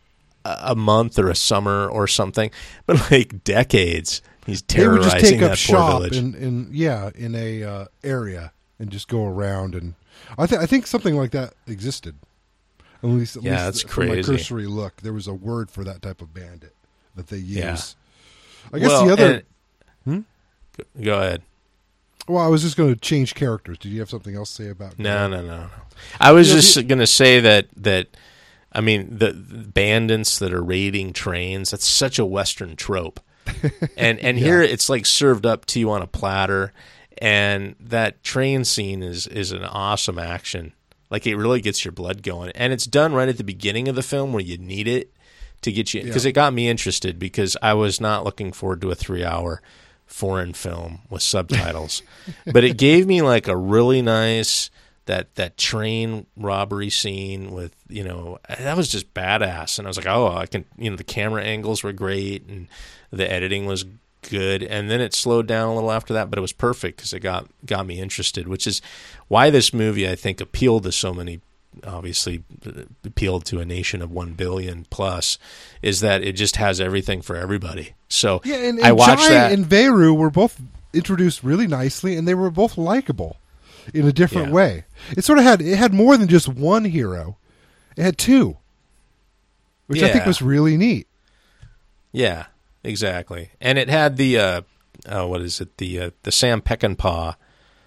a month or a summer or something, but like decades. He's terrorizing they would just take that up shop village. in, in yeah in a uh, area and just go around, and I think I think something like that existed. At least, at yeah, least that's from crazy. my cursory look, there was a word for that type of bandit that they use. Yeah. I guess well, the other. And, hmm? Go ahead. Well, I was just going to change characters. Did you have something else to say about? No, no, no, no. I was you know, just he, going to say that that I mean the, the bandits that are raiding trains. That's such a Western trope, and and yeah. here it's like served up to you on a platter, and that train scene is is an awesome action. Like it really gets your blood going, and it's done right at the beginning of the film where you need it to get you, because yeah. it got me interested, because I was not looking forward to a three-hour foreign film with subtitles, but it gave me like a really nice that that train robbery scene with, you know, that was just badass, and I was like, oh, I can, you know, the camera angles were great and the editing was good, and then it slowed down a little after that, but it was perfect because it got got me interested, which is why this movie, I think, appealed to so many. Obviously appealed to a nation of one billion plus, is that it just has everything for everybody. So yeah, and, and I watched Jai that. and Veeru were both introduced really nicely, and they were both likable in a different yeah. way. It sort of had it had more than just one hero; it had two, which yeah. I think was really neat. Yeah, exactly, and it had the uh, oh, what is it? The uh, the Sam Peckinpah.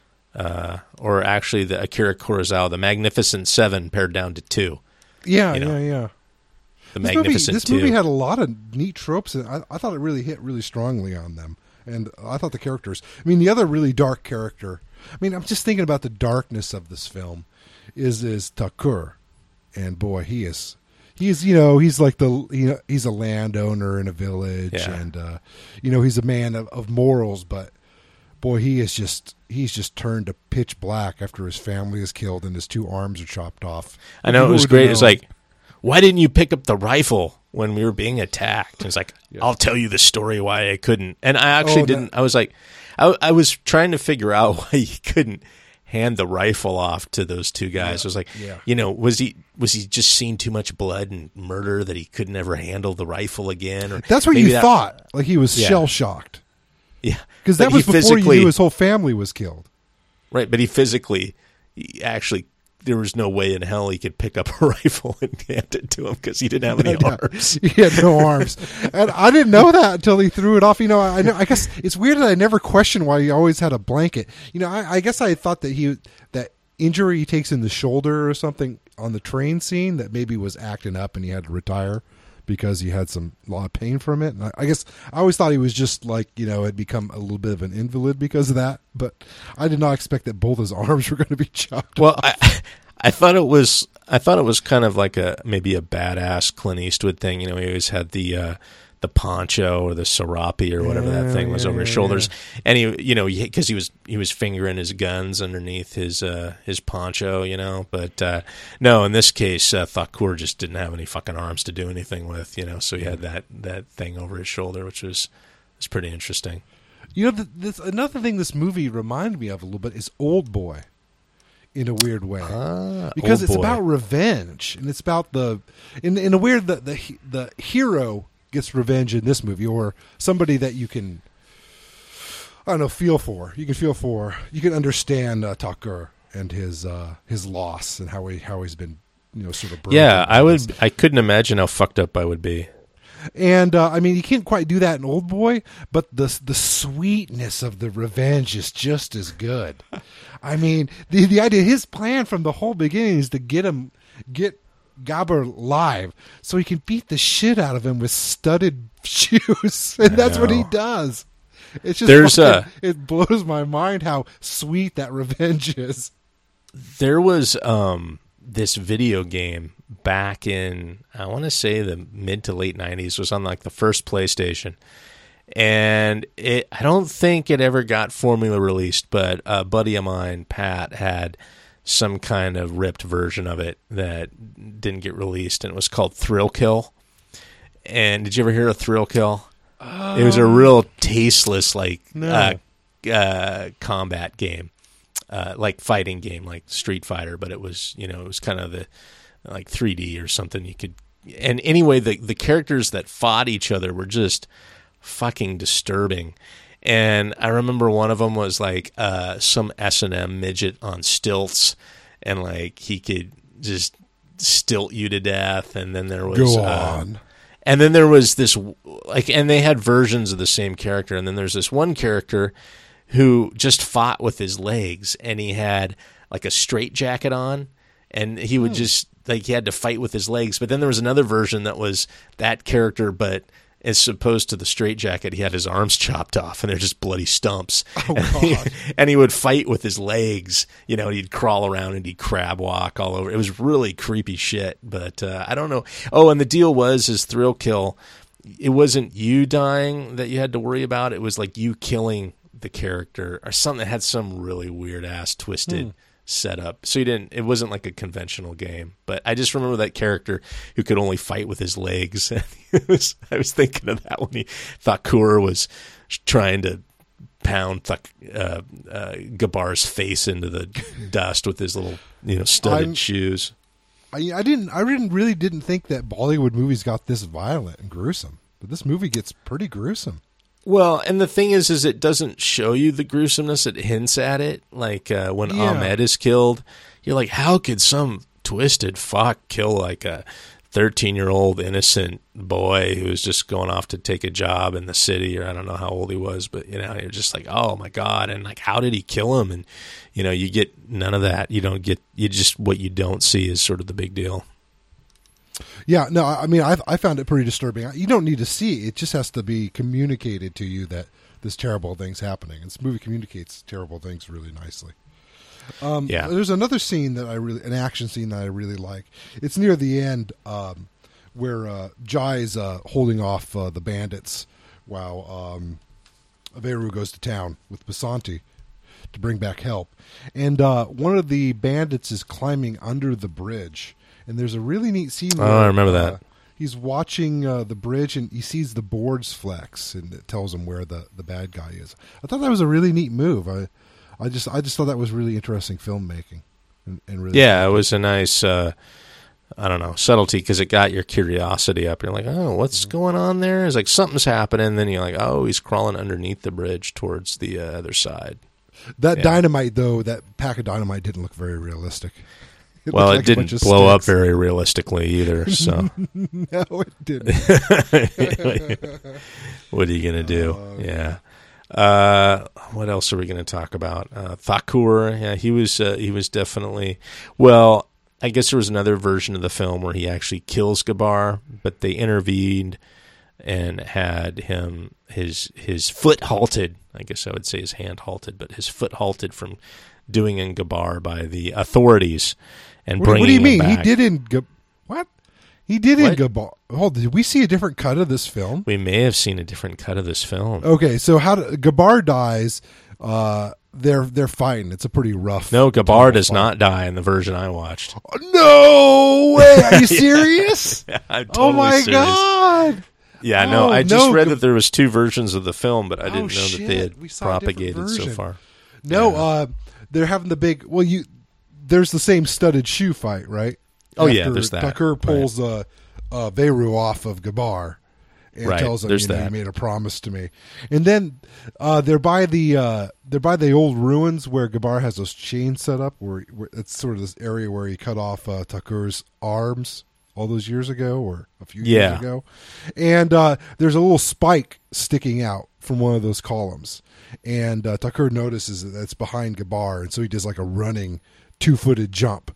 Uh, or actually the Akira Kurosawa, the Magnificent Seven pared down to two. Yeah, you know, yeah, yeah. The this Magnificent movie, This Two. movie had a lot of neat tropes, and I, I thought it really hit really strongly on them. And I thought the characters, I mean, the other really dark character, I mean, I'm just thinking about the darkness of this film, is is Thakur. And boy, he is, he is, you know, he's like the, you know, he's a landowner in a village, yeah. and, uh, you know, he's a man of, of morals, but boy, he is just, he's just turned to pitch black after his family is killed and his two arms are chopped off. I know, Who it was would great. know? It's like, why didn't you pick up the rifle when we were being attacked? It's like, yeah. I'll tell you the story why I couldn't. And I actually oh, didn't. that, I was like, I, I was trying to figure out why he couldn't hand the rifle off to those two guys. Yeah, I was like, yeah. you know, was he was he just seen too much blood and murder that he couldn't ever handle the rifle again? Or that's what you that, thought. Like he was yeah. shell shocked. Yeah, because that was before you knew his whole family was killed. Right, but he physically, he actually, there was no way in hell he could pick up a rifle and hand it to him because he didn't have any no, arms. He had no arms, and I didn't know that until he threw it off. You know, I, know, I guess it's weird that I never questioned why he always had a blanket. You know, I, I guess I thought that he that injury he takes in the shoulder or something on the train scene that maybe was acting up and he had to retire because he had some a lot of pain from it. And I, I guess I always thought he was just like, you know, had become a little bit of an invalid because of that. But I did not expect that both his arms were going to be chopped well, off. I, I thought it was, I thought it was kind of like a maybe a badass Clint Eastwood thing. You know, he always had the uh, the poncho or the serape or whatever yeah, that thing was yeah, over his yeah, shoulders, yeah. and he, you know, because he, he was he was fingering his guns underneath his uh, his poncho, you know. But uh, no, in this case, uh, Thakur just didn't have any fucking arms to do anything with, you know. So he had that, that thing over his shoulder, which was was pretty interesting. You know, the, this, another thing this movie reminded me of a little bit is Old Boy. In a weird way, ah, because it's boy. about revenge, and it's about the in in a weird the, the the hero gets revenge in this movie, or somebody that you can I don't know feel for. You can feel for. You can understand uh, Thakur and his uh, his loss and how he how he's been you know sort of broken. Yeah, I would. I couldn't imagine how fucked up I would be. And uh, I mean, you can't quite do that in Old Boy, but the the sweetness of the revenge is just as good. I mean, the the idea, his plan from the whole beginning is to get him, get Gabbar live so he can beat the shit out of him with studded shoes, and that's what he does. It's just There's fucking, a, it blows my mind how sweet that revenge is. There was um, this video game back in, I want to say the mid to late nineties. It was on like the first PlayStation. And it, I don't think it ever got formally released, but a buddy of mine, Pat, had some kind of ripped version of it that didn't get released, and it was called Thrill Kill. And did you ever hear of Thrill Kill? Um, it was a real tasteless, like, no. uh, uh, combat game, uh, like fighting game, like Street Fighter, but it was, you know, it was kind of the like three D or something. You could, and anyway, the the characters that fought each other were just fucking disturbing. And I remember one of them was like uh, some S and M midget on stilts, and like he could just stilt you to death. And then there was go uh, on, and then there was this like, and they had versions of the same character. And then there's this one character who just fought with his legs, and he had like a straight jacket on, and he would hmm. just like he had to fight with his legs. But then there was another version that was that character, but as opposed to the straitjacket, he had his arms chopped off, and they're just bloody stumps. Oh, and, God. he, and he would fight with his legs. You know, he'd crawl around and he'd crab walk all over. It was really creepy shit. But uh, I don't know. Oh, and the deal was, is Thrill Kill, it wasn't you dying that you had to worry about. It was like you killing the character or something that had some really weird ass twisted hmm. setup. So you didn't, it wasn't like a conventional game. But I just remember that character who could only fight with his legs. It was, I was thinking of that when he thought Thakkur was trying to pound Thak, uh, uh, Gabbar's face into the dust with his little, you know, studded I'm, shoes. I, I didn't, I didn't really didn't think that Bollywood movies got this violent and gruesome, but this movie gets pretty gruesome. Well, and the thing is, is it doesn't show you the gruesomeness. It hints at it. Like uh, when yeah. Ahmed is killed, you're like, how could some twisted fuck kill like a thirteen-year-old innocent boy who was just going off to take a job in the city, or I don't know how old he was, but, you know, you're just like, oh, my God. And, like, how did he kill him? And, you know, you get none of that. You don't get – you just – what you don't see is sort of the big deal. Yeah, no, I mean, I I found it pretty disturbing. You don't need to see it. It just has to be communicated to you that this terrible thing's happening. And this movie communicates terrible things really nicely. Um, yeah. There's another scene that I really, an action scene that I really like. It's near the end um, where uh, Jai's uh, holding off uh, the bandits while um, Averu goes to town with Basanti to bring back help. And uh, one of the bandits is climbing under the bridge. And there's a really neat scene where oh, I remember uh, that. he's watching uh, the bridge, and he sees the boards flex, and it tells him where the, the bad guy is. I thought that was a really neat move. I I just I just thought that was really interesting filmmaking. And, and really yeah, it was a nice, uh, I don't know, subtlety, because it got your curiosity up. You're like, oh, what's mm-hmm. going on there? It's like something's happening. And then you're like, oh, he's crawling underneath the bridge towards the uh, other side. That yeah. dynamite, though, that pack of dynamite didn't look very realistic. It well, it like didn't blow sticks. up very realistically either. So no, it didn't. What are you gonna do? Uh, yeah. Uh, what else are we gonna talk about? Uh, Thakkur. Yeah, he was. Uh, he was definitely. Well, I guess there was another version of the film where he actually kills Gabbar, but they intervened and had him his his foot halted. I guess I would say his hand halted, but his foot halted from doing in Gabbar by the authorities. And what, what do you mean? Back. He did in G- what? He did what? in Gabbar. Hold, did we see a different cut of this film? We may have seen a different cut of this film. Okay, so how do, Gabbar dies? Uh, they're they're fighting. It's a pretty rough. No, Gabbar does fight. not die in the version I watched. No way! Are you serious? yeah, I'm totally oh my serious. God! Yeah, oh, no, I just no. read that there was two versions of the film, but I didn't oh, know shit. that they had propagated so far. No, yeah. uh, they're having the big. Well, you. There's the same studded shoe fight, right? Oh, After yeah, there's that. Thakkur pulls right. uh, uh, Veru off of Gabbar and right. tells him, there's you know, that. you made a promise to me. And then uh, they're by the uh, they're by the old ruins where Gabbar has those chains set up. Where, where it's sort of this area where he cut off uh, Thakkur's arms all those years ago, or a few yeah. years ago. And uh, there's a little spike sticking out from one of those columns. And uh, Thakkur notices that it's behind Gabbar, and so he does like a running two-footed jump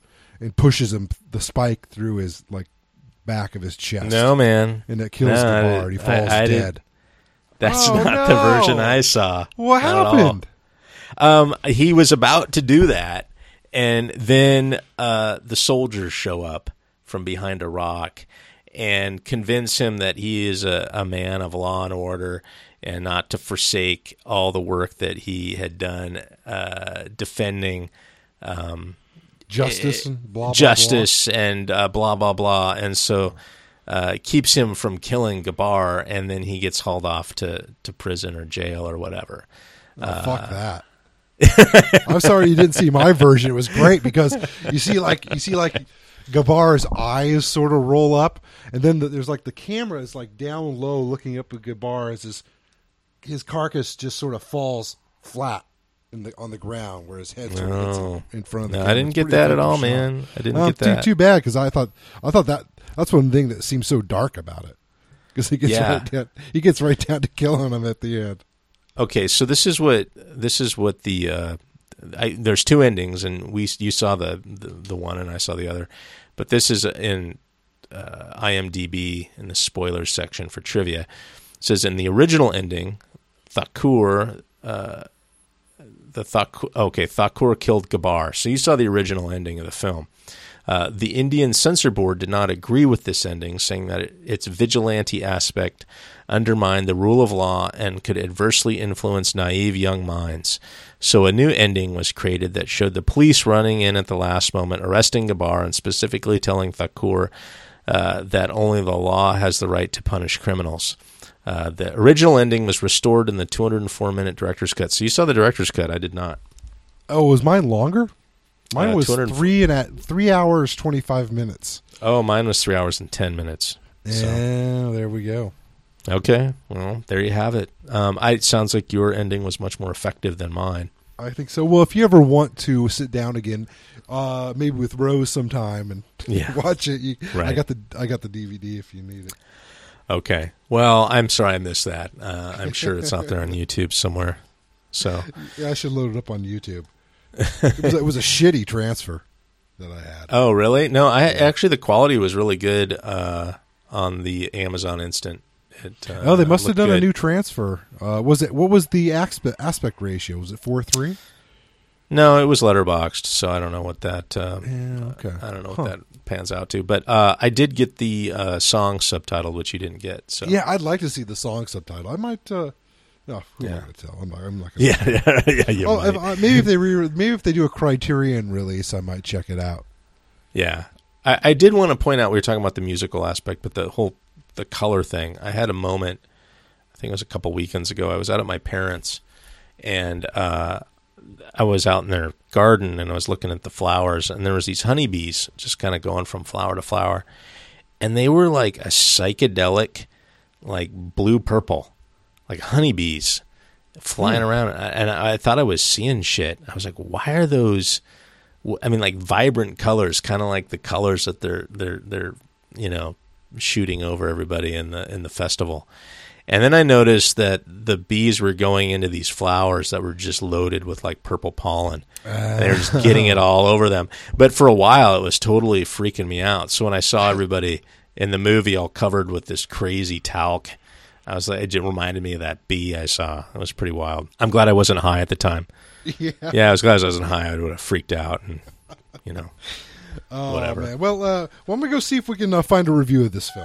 and pushes him the spike through his like back of his chest. No, man. And that kills No, Gabar. He falls I- I dead. didn't- That's Oh, not the no. version I saw. What Not at all. happened? Um, he was about to do that, and then uh, the soldiers show up from behind a rock and convince him that he is a, a man of law and order and not to forsake all the work that he had done uh, defending um, Justice and blah, blah, justice and uh, blah, blah, blah. And so uh, keeps him from killing Gabar, and then he gets hauled off to, to prison or jail or whatever. blah. Oh, fuck that. I'm sorry you didn't see my version. It was great because you see like you see like Gabar's eyes sort of roll up, and then the, there's like the camera is like down low looking up at Gabar as his his carcass just sort of falls flat in the on the ground where his head sort of hits No. in front of the No, camera. I didn't It's get pretty that at fucking all, shot. man. I didn't Well, get too, that. Too bad because I thought I thought that that's one thing that seems so dark about it because he gets Yeah. right down, he gets right down to killing him at the end. Okay, so this is what this is what the uh, I, there's two endings, and we you saw the, the the one, and I saw the other, but this is in uh, IMDb in the spoilers section for trivia. It says in the original ending, Thakur, uh, the Thakur, okay, Thakur killed Gabar. So you saw the original ending of the film. Uh, the Indian censor board did not agree with this ending, saying that it, its vigilante aspect undermined the rule of law and could adversely influence naive young minds. So a new ending was created that showed the police running in at the last moment, arresting Gabar, and specifically telling Thakur uh, that only the law has the right to punish criminals. Uh, the original ending was restored in the two hundred four minute director's cut. So you saw the director's cut. I did not. Oh, was mine longer? Mine Uh, was two hundred three and at three hours twenty five minutes. Oh, mine was three hours and ten minutes. So. Yeah, there we go. Okay, well, there you have it. Um, I, it sounds like your ending was much more effective than mine. I think so. Well, if you ever want to sit down again, uh, maybe with Rose sometime and Yeah. watch it, you, I Right. got the I got the D V D if you need it. Okay. Well, I'm sorry I missed that. Uh, I'm sure it's out there on YouTube somewhere. So, Yeah, I should load it up on YouTube. It was, it was a shitty transfer that I had. oh, really? No, I actually the quality was really good uh, on the Amazon Instant. It, uh, oh, they must have looked done a good. new transfer. Uh, was it? What was the aspect aspect ratio? Was it four three? No, it was letterboxed, so I don't know what that. Um, Yeah, okay. I don't know what Huh. that pans out to, but uh, I did get the uh, song subtitled, which you didn't get. So Yeah, I'd like to see the song subtitle. I might. Uh, no, who am I Yeah. going to tell? I'm not. I'm not gonna yeah, yeah, yeah. You Oh, might. if, uh, maybe if they re- maybe if they do a Criterion release, I might check it out. Yeah, I, I did want to point out we were talking about the musical aspect, but the whole the color thing. I had a moment. I think it was a couple weekends ago. I was out at my parents', and uh, I was out in their garden, and I was looking at the flowers, and there was these honeybees just kind of going from flower to flower, and they were like a psychedelic, like blue purple, like honeybees flying around, and I, I thought I was seeing shit. I was like, why are those? I mean, like vibrant colors, kind of like the colors that they're they're they're you know shooting over everybody in the in the festival. And then I noticed that the bees were going into these flowers that were just loaded with like purple pollen. And they were just getting it all over them. But for a while, it was totally freaking me out. So when I saw everybody in the movie all covered with this crazy talc, I was like, it just reminded me of that bee I saw. It was pretty wild. I'm glad I wasn't high at the time. Yeah. Yeah, I was glad I wasn't high. I would have freaked out and, you know, Oh, whatever. man. Well, uh, well, I'm going to go see if we can uh, find a review of this film.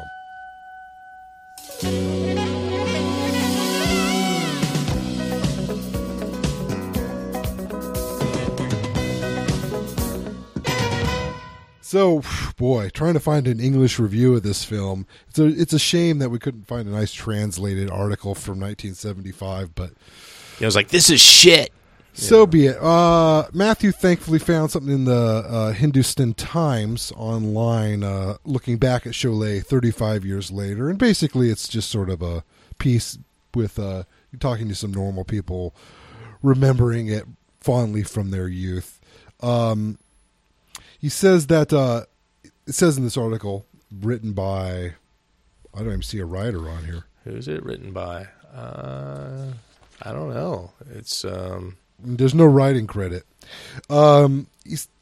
So, boy, trying to find an English review of this film. It's a, it's a shame that we couldn't find a nice translated article from nineteen seventy-five, but I was like, this is shit. so be it. Uh, Matthew thankfully found something in the uh, Hindustan Times online, uh, looking back at Sholay thirty-five years later, and basically it's just sort of a piece with uh, talking to some normal people, remembering it fondly from their youth. Um, he says that uh, it says in this article, written by, I don't even see a writer on here. Who's it written by? Uh, I don't know. It's um, There's no writing credit. Um, he's,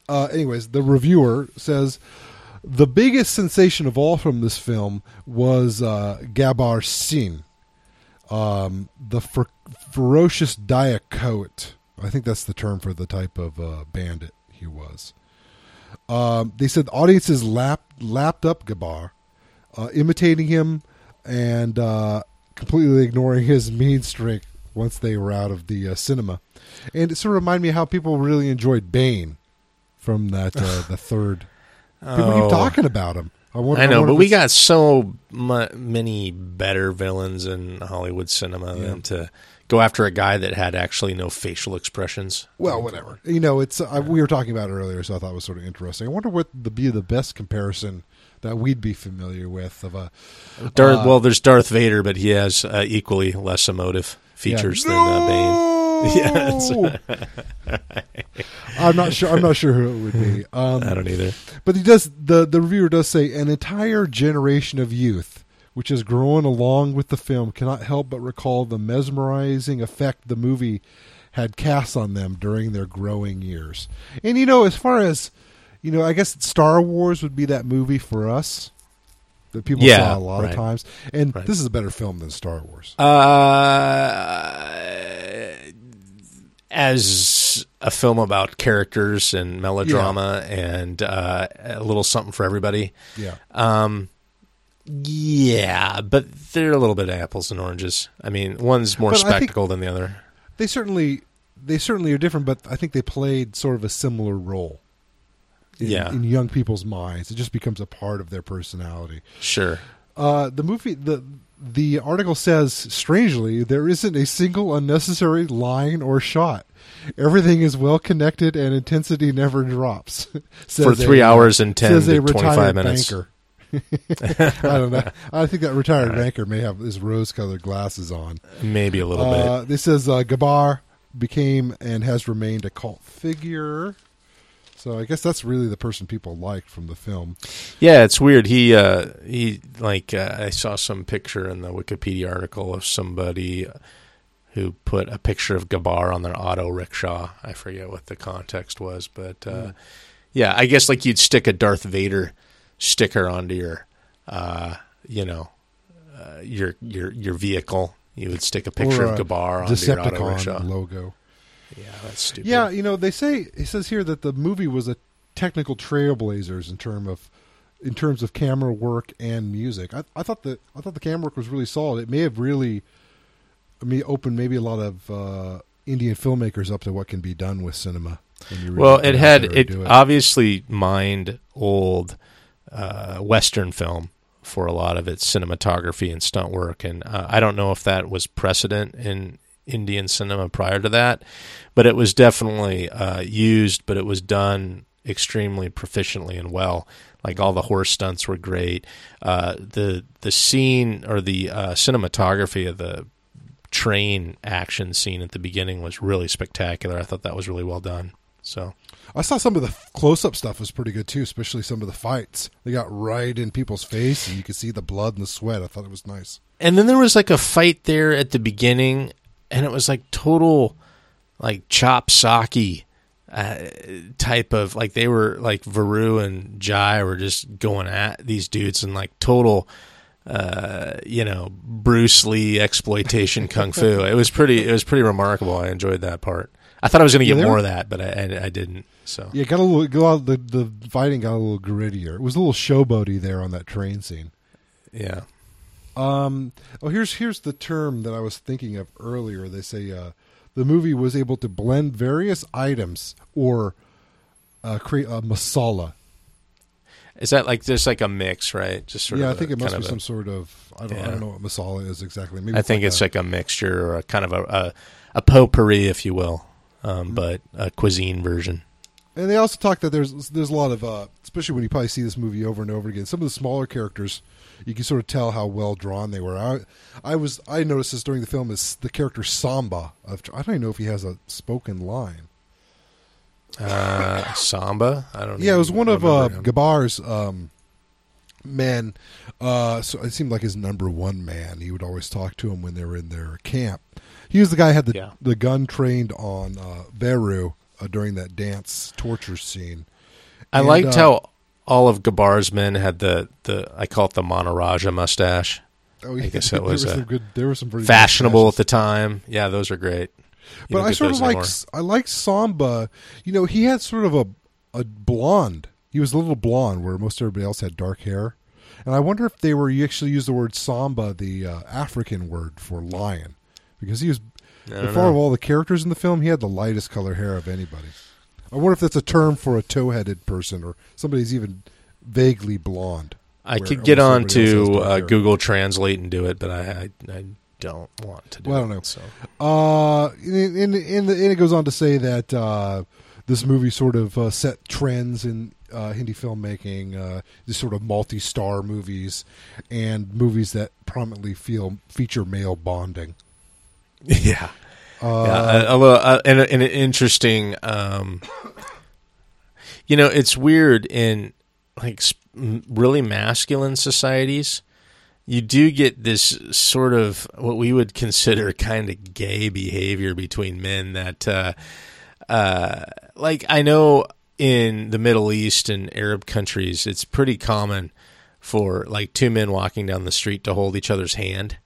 uh, anyways, the reviewer says the biggest sensation of all from this film was uh, Gabbar Singh, um, the fer- ferocious dacoit. I think that's the term for the type of uh, bandit he was. Um, they said audiences lapped, lapped up Gabbar, uh, imitating him and uh, completely ignoring his mean streak once they were out of the uh, cinema. And it sort of reminded me of how people really enjoyed Bane from that uh, the third. People Oh. keep talking about him. I, wonder, I know, wonder but if we it's- got so mu- many better villains in Hollywood cinema Yeah. than to go after a guy that had actually no facial expressions. Well, whatever. You know, it's uh, we were talking about it earlier, so I thought it was sort of interesting. I wonder what the be the best comparison that we'd be familiar with of a Darth, uh, well, there's Darth Vader, but he has uh, equally less emotive features Yeah. than uh, Bane. No! I'm not sure. I'm not sure who it would be. Um, I don't either. But he does. The the reviewer does say an entire generation of youth, which has grown along with the film, cannot help but recall the mesmerizing effect the movie had cast on them during their growing years. And you know, as far as you know, I guess Star Wars would be that movie for us that people Yeah, saw a lot right. of times. And Right. this is a better film than Star Wars. Uh, as a film about characters and melodrama and uh, a little something for everybody. Yeah. Um, yeah, but they're a little bit apples and oranges. I mean, one's more But I think- spectacle than the other. They certainly they certainly are different, but I think they played sort of a similar role. In, Yeah. in young people's minds, it just becomes a part of their personality. Sure. Uh, the movie, the the article says, strangely, there isn't a single unnecessary line or shot. Everything is well connected and intensity never drops. Says For three a, hours and ten says to a retired twenty-five minutes. Banker. I don't know. I think that retired banker may have his rose-colored glasses on. Maybe a little Uh, bit. this says uh, Gabbar became and has remained a cult figure. So I guess that's really the person people liked from the film. Yeah, it's weird. He, uh, he, like, uh, I saw some picture in the Wikipedia article of somebody who put a picture of Gabbar on their auto rickshaw. I forget what the context was, but uh, Mm. yeah, I guess like you'd stick a Darth Vader sticker onto your, uh, you know, uh, your your your vehicle. You would stick a picture Or of a Gabbar onto your auto rickshaw. Decepticon logo. Yeah, that's stupid. Yeah, you know, they say it says here that the movie was a technical trailblazers in term of in terms of camera work and music. I, I thought that I thought the camera work was really solid. It may have really, I mean, opened maybe a lot of uh, Indian filmmakers up to what can be done with cinema. when you really Well, get it out had there and it do obviously mined old uh, Western film for a lot of its cinematography and stunt work, and uh, I don't know if that was precedent in Indian cinema prior to that, but it was definitely uh, used, but it was done extremely proficiently and well. Like all the horse stunts were great. Uh, the the scene or the uh, cinematography of the train action scene at the beginning was really spectacular. I thought that was really well done. So I saw some of the close-up stuff was pretty good too, especially some of the fights. They got right in people's face, and you could see the blood and the sweat. I thought it was nice. And then there was like a fight there at the beginning, and it was like total, like chop socky uh, type of like they were like Varu and Jai were just going at these dudes and like total, uh, you know, Bruce Lee exploitation kung fu. It was pretty. It was pretty remarkable. I enjoyed that part. I thought I was going to Yeah, get they more were- of that, but I, I, I didn't. So Yeah, it got a little. Got a lot, the the fighting got a little grittier. It was a little showboaty there on that train scene. yeah. Um, oh, here's here's the term that I was thinking of earlier. They say uh, the movie was able to blend various items or uh, create a masala. Is that like there's like a mix, right? Just sort Yeah, I of think a- it must kind be of a- some sort of. I don't. I Yeah. don't know what masala is exactly. Maybe I think like it's a- like a mixture or a kind of a a, a potpourri, if you will, Mm-hmm. um, but a cuisine version. And they also talk that there's there's a lot of, uh, especially when you probably see this movie over and over again. Some of the smaller characters, you can sort of tell how well drawn they were. I, I was I noticed this during the film is the character Samba. Of, I don't even know if he has a spoken line. Uh, Samba? I don't know. Yeah, it was one of uh, him. Gabbar's um, men. Uh, so it seemed like his number one man. He would always talk to him when they were in their camp. He was the guy who had the Yeah. the gun trained on uh, Beru uh, during that dance torture scene. I And, liked uh, how all of Gabar's men had the, the I call it the Monaraja mustache. Oh, I guess that there was were uh, some good. There were some pretty fashionable good at the time. Yeah, those are great. You But don't I get sort of those like anymore. I like Samba. You know, he had sort of a a blonde. He was a little blonde, where most everybody else had dark hair. And I wonder if they were you actually used the word Samba, the uh, African word for lion, because he was. I don't Of far know. of all the characters in the film, he had the lightest color hair of anybody. I wonder if that's a term for a tow-headed person or somebody's even vaguely blonde. I where could get almost on everybody else has to dark uh, hair. Google Translate and do it, but I I, I don't want to do Well, I it. don't know. So. Uh, in, in, in the, and it goes on to say that uh, this movie sort of uh, set trends in uh, Hindi filmmaking, uh, these sort of multi-star movies, and movies that prominently feel feature male bonding. Yeah. Uh, yeah, a, a little, uh, and, and an interesting. Um, you know, it's weird in like sp- really masculine societies. You do get this sort of what we would consider kind of gay behavior between men. That, uh, uh, like, I know in the Middle East and Arab countries, it's pretty common for like two men walking down the street to hold each other's hand,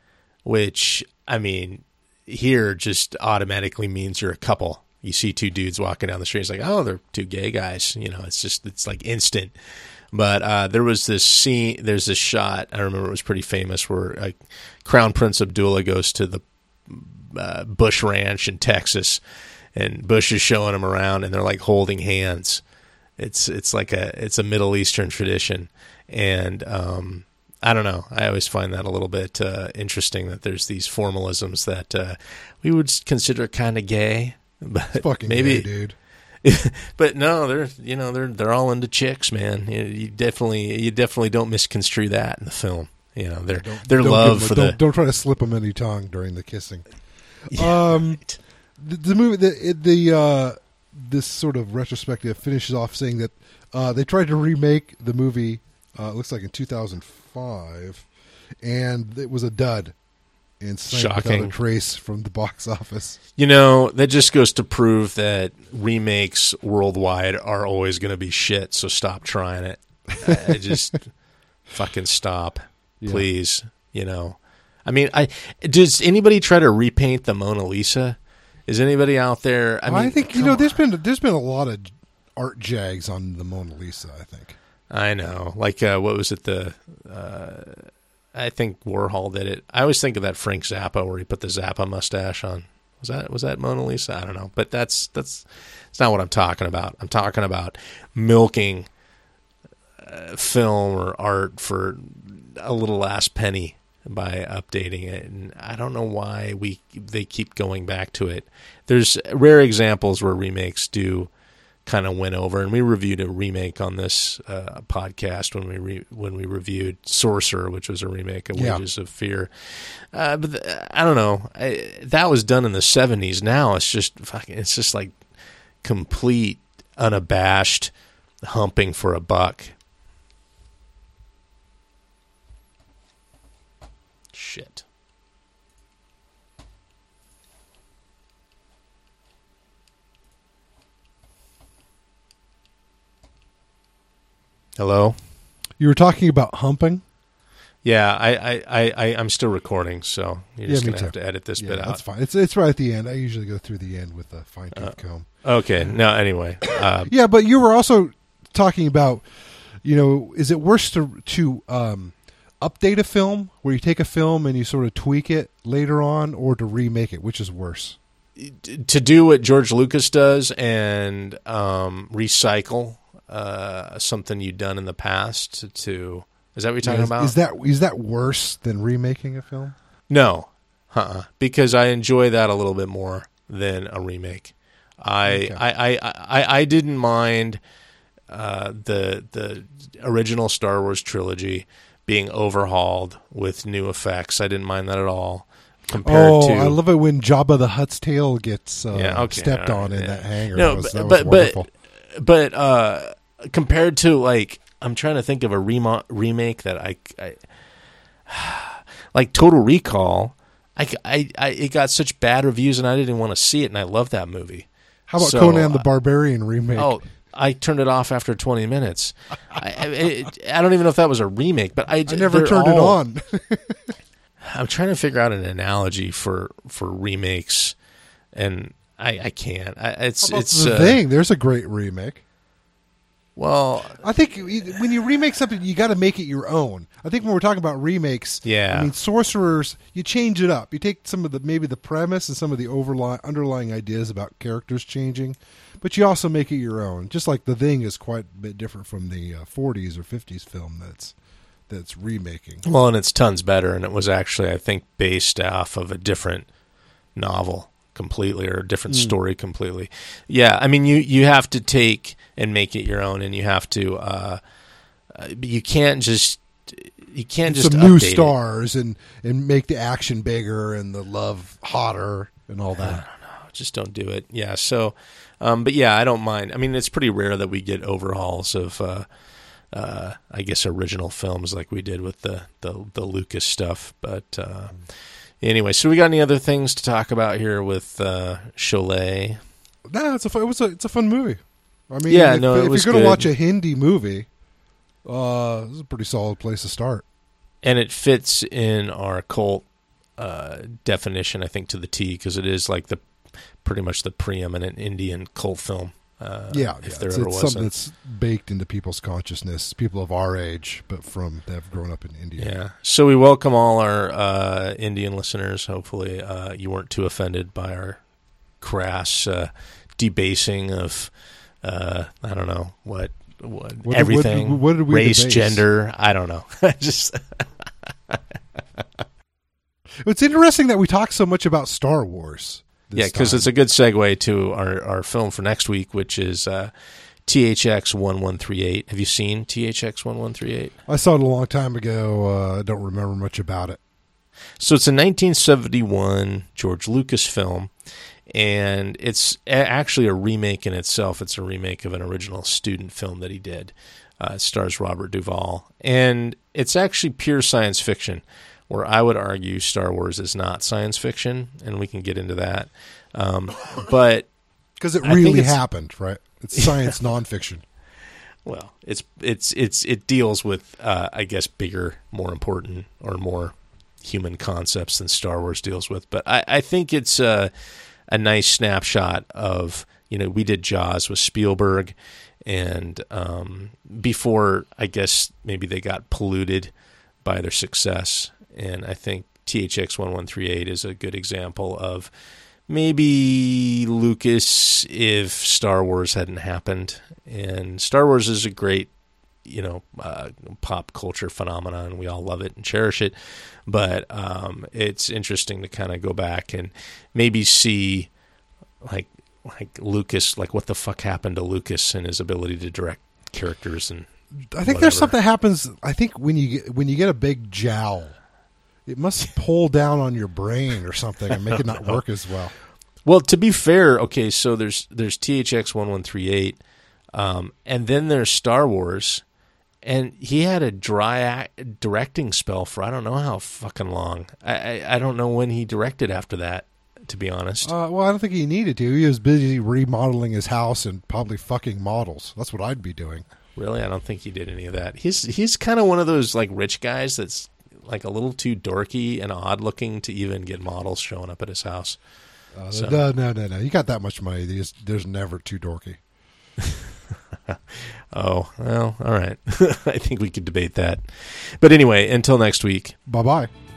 which I mean. Here just automatically means you're a couple. You see two dudes walking down the street, it's like, oh, they're two gay guys. You know, it's just, it's like instant. But uh, there was this scene, there's this shot, I remember it was pretty famous, where uh, Crown Prince Abdullah goes to the uh, Bush Ranch in Texas, and Bush is showing him around, and they're like holding hands. It's it's like a, it's a Middle Eastern tradition. And, um, I don't know. I always find that a little bit uh, interesting that there's these formalisms that uh, we would consider kind of gay, but fucking maybe, gay, dude. but no, they're you know they're they're all into chicks, man. You, you definitely you definitely don't misconstrue that in the film. You know their their Don't love give 'em- for don't, the don't try to slip them any tongue during the kissing. Yeah, um, right. the, the movie, the it- the uh, this sort of retrospective finishes off saying that uh, they tried to remake the movie. Uh, it looks like in two thousand five, and it was a dud and sank without Shocking. a trace from the box office. You know, that just goes to prove that remakes worldwide are always going to be shit, so stop trying it. I I just fucking stop, Yeah. please. You know, I mean, I does anybody try to repaint the Mona Lisa? Is anybody out there? I I, mean, think you come know on. there's been there's been a lot of art jags on the Mona Lisa. I think. I know. Like, uh, what was it? The uh, I think Warhol did it. I always think of that Frank Zappa where he put the Zappa mustache on. Was that was that Mona Lisa? I don't know. But that's that's that's not what I'm talking about. I'm talking about milking uh, film or art for a little last penny by updating it, and I don't know why we they keep going back to it. There's rare examples where remakes do kind of went over, and we reviewed a remake on this uh, podcast when we re- when we reviewed Sorcerer, which was a remake of Yeah. Wages of Fear. Uh, but th- I don't know, I, that was done in the seventies. Now it's just fucking, it's just like complete, unabashed humping for a buck. Shit. Hello? You were talking about humping. Yeah, I, I, I, I, I'm still recording, so you're Yeah, just me going to have too. to edit this Yeah, bit that's out. fine. It's it's right at the end. I usually go through the end with a fine tooth comb. Okay, no, anyway. Uh, Yeah, but you were also talking about, you know, is it worse to to um, update a film where you take a film and you sort of tweak it later on, or to remake it? Which is worse? to do what George Lucas does and um, recycle uh, something you've done in the past to, to is that what you're talking is, about? Is that is that worse than remaking a film? No, uh-uh. Because I enjoy that a little bit more than a remake. I Okay. I, I, I, I didn't mind uh, the the original Star Wars trilogy being overhauled with new effects. I didn't mind that at all. Compared Oh, to, I love it when Jabba the Hutt's tail gets uh, Yeah, okay, stepped all right, on in yeah. that hangar. No, that was, but- that was but- but- wonderful. But uh, compared to like, I'm trying to think of a remo- remake that I, I like Total Recall. I, I, I, it got such bad reviews, and I didn't want to see it, and I love that movie. How about so, Conan the uh, Barbarian remake? Oh, I turned it off after twenty minutes. I, I, it, I don't even know if that was a remake, but I, I never turned all, it on. I'm trying to figure out an analogy for, for remakes, and I, I can't. I, it's How about it's The uh, Thing. There's a great remake. Well, I think when you remake something, you got to make it your own. I think when we're talking about remakes, Yeah. I mean, Sorcerers, you change it up. You take some of the maybe the premise and some of the overlying underlying ideas about characters changing, but you also make it your own. Just like The Thing is quite a bit different from the uh, forties or fifties film that's that's remaking. well, and it's tons better, and it was actually, I think, based off of a different novel completely, or a different Mm. story completely. Yeah, I mean, you, you have to take and make it your own, and you have to, uh, uh, you can't just, you can't just Some new update it. stars and and make the action bigger and the love hotter and all that. Just don't do it. Yeah. So, um, but yeah, I don't mind. I mean, it's pretty rare that we get overhauls of, uh, uh, I guess, original films like we did with the, the, the Lucas stuff. But uh, anyway, so we got any other things to talk about here with uh, Cholet? No, it's a fun, it was a it's a fun movie. I mean, Yeah, if, no, it if was you're going good. to watch a Hindi movie, uh, this is a pretty solid place to start. And it fits in our cult uh, definition, I think, to the T, because it is like the pretty much the preeminent Indian cult film. Uh, Yeah, if yeah. there it's, ever it's was. something that's baked into people's consciousness, people of our age, but from that have grown up in India. Yeah. So we welcome all our uh, Indian listeners. Hopefully, uh, you weren't too offended by our crass uh, debasing of, uh, I don't know, what, what, What did- everything, what did- what did we race, debase? gender. I don't know. Just It's interesting that we talk so much about Star Wars. yeah, because it's a good segue to our, our film for next week, which is uh, T H X eleven thirty-eight. Have you seen T H X eleven thirty-eight? I saw it a long time ago. Uh, I don't remember much about it. So it's a nineteen seventy-one George Lucas film, and it's a- actually a remake in itself. It's a remake of an original student film that he did. Uh, it stars Robert Duvall, and it's actually pure science fiction, where I would argue Star Wars is not science fiction, and we can get into that. Um, but Because it I think really it's- happened, right? It's science nonfiction. well, it's it's it's it deals with uh, I guess bigger, more important, or more human concepts than Star Wars deals with. But I, I think it's a, a nice snapshot of, you know, we did Jaws with Spielberg, and um, before I guess maybe they got polluted by their success. And I think T H X eleven thirty-eight is a good example of maybe Lucas if Star Wars hadn't happened. And Star Wars is a great, you know, uh, pop culture phenomenon. We all love it and cherish it. But um, it's interesting to kind of go back and maybe see, like, like Lucas, like what the fuck happened to Lucas and his ability to direct characters. And I think there's whatever. something that happens. I think when you get, when you get a big jowl, it must pull down on your brain or something and make it not work as well. Well, to be fair, okay, so there's there's T H X eleven thirty-eight, um, and then there's Star Wars, and he had a dry act directing spell for I don't know how fucking long. I, I, I don't know when he directed after that, to be honest. Uh, well, I don't think he needed to. He was busy remodeling his house and probably fucking models. That's what I'd be doing. Really, I don't think he did any of that. He's he's kind of one of those like rich guys that's like a little too dorky and odd looking to even get models showing up at his house. Uh, So- no, no, no, no. You got that much money. There's, there's never too dorky. Oh, well, all right. I think we could debate that. But anyway, until next week. Bye-bye.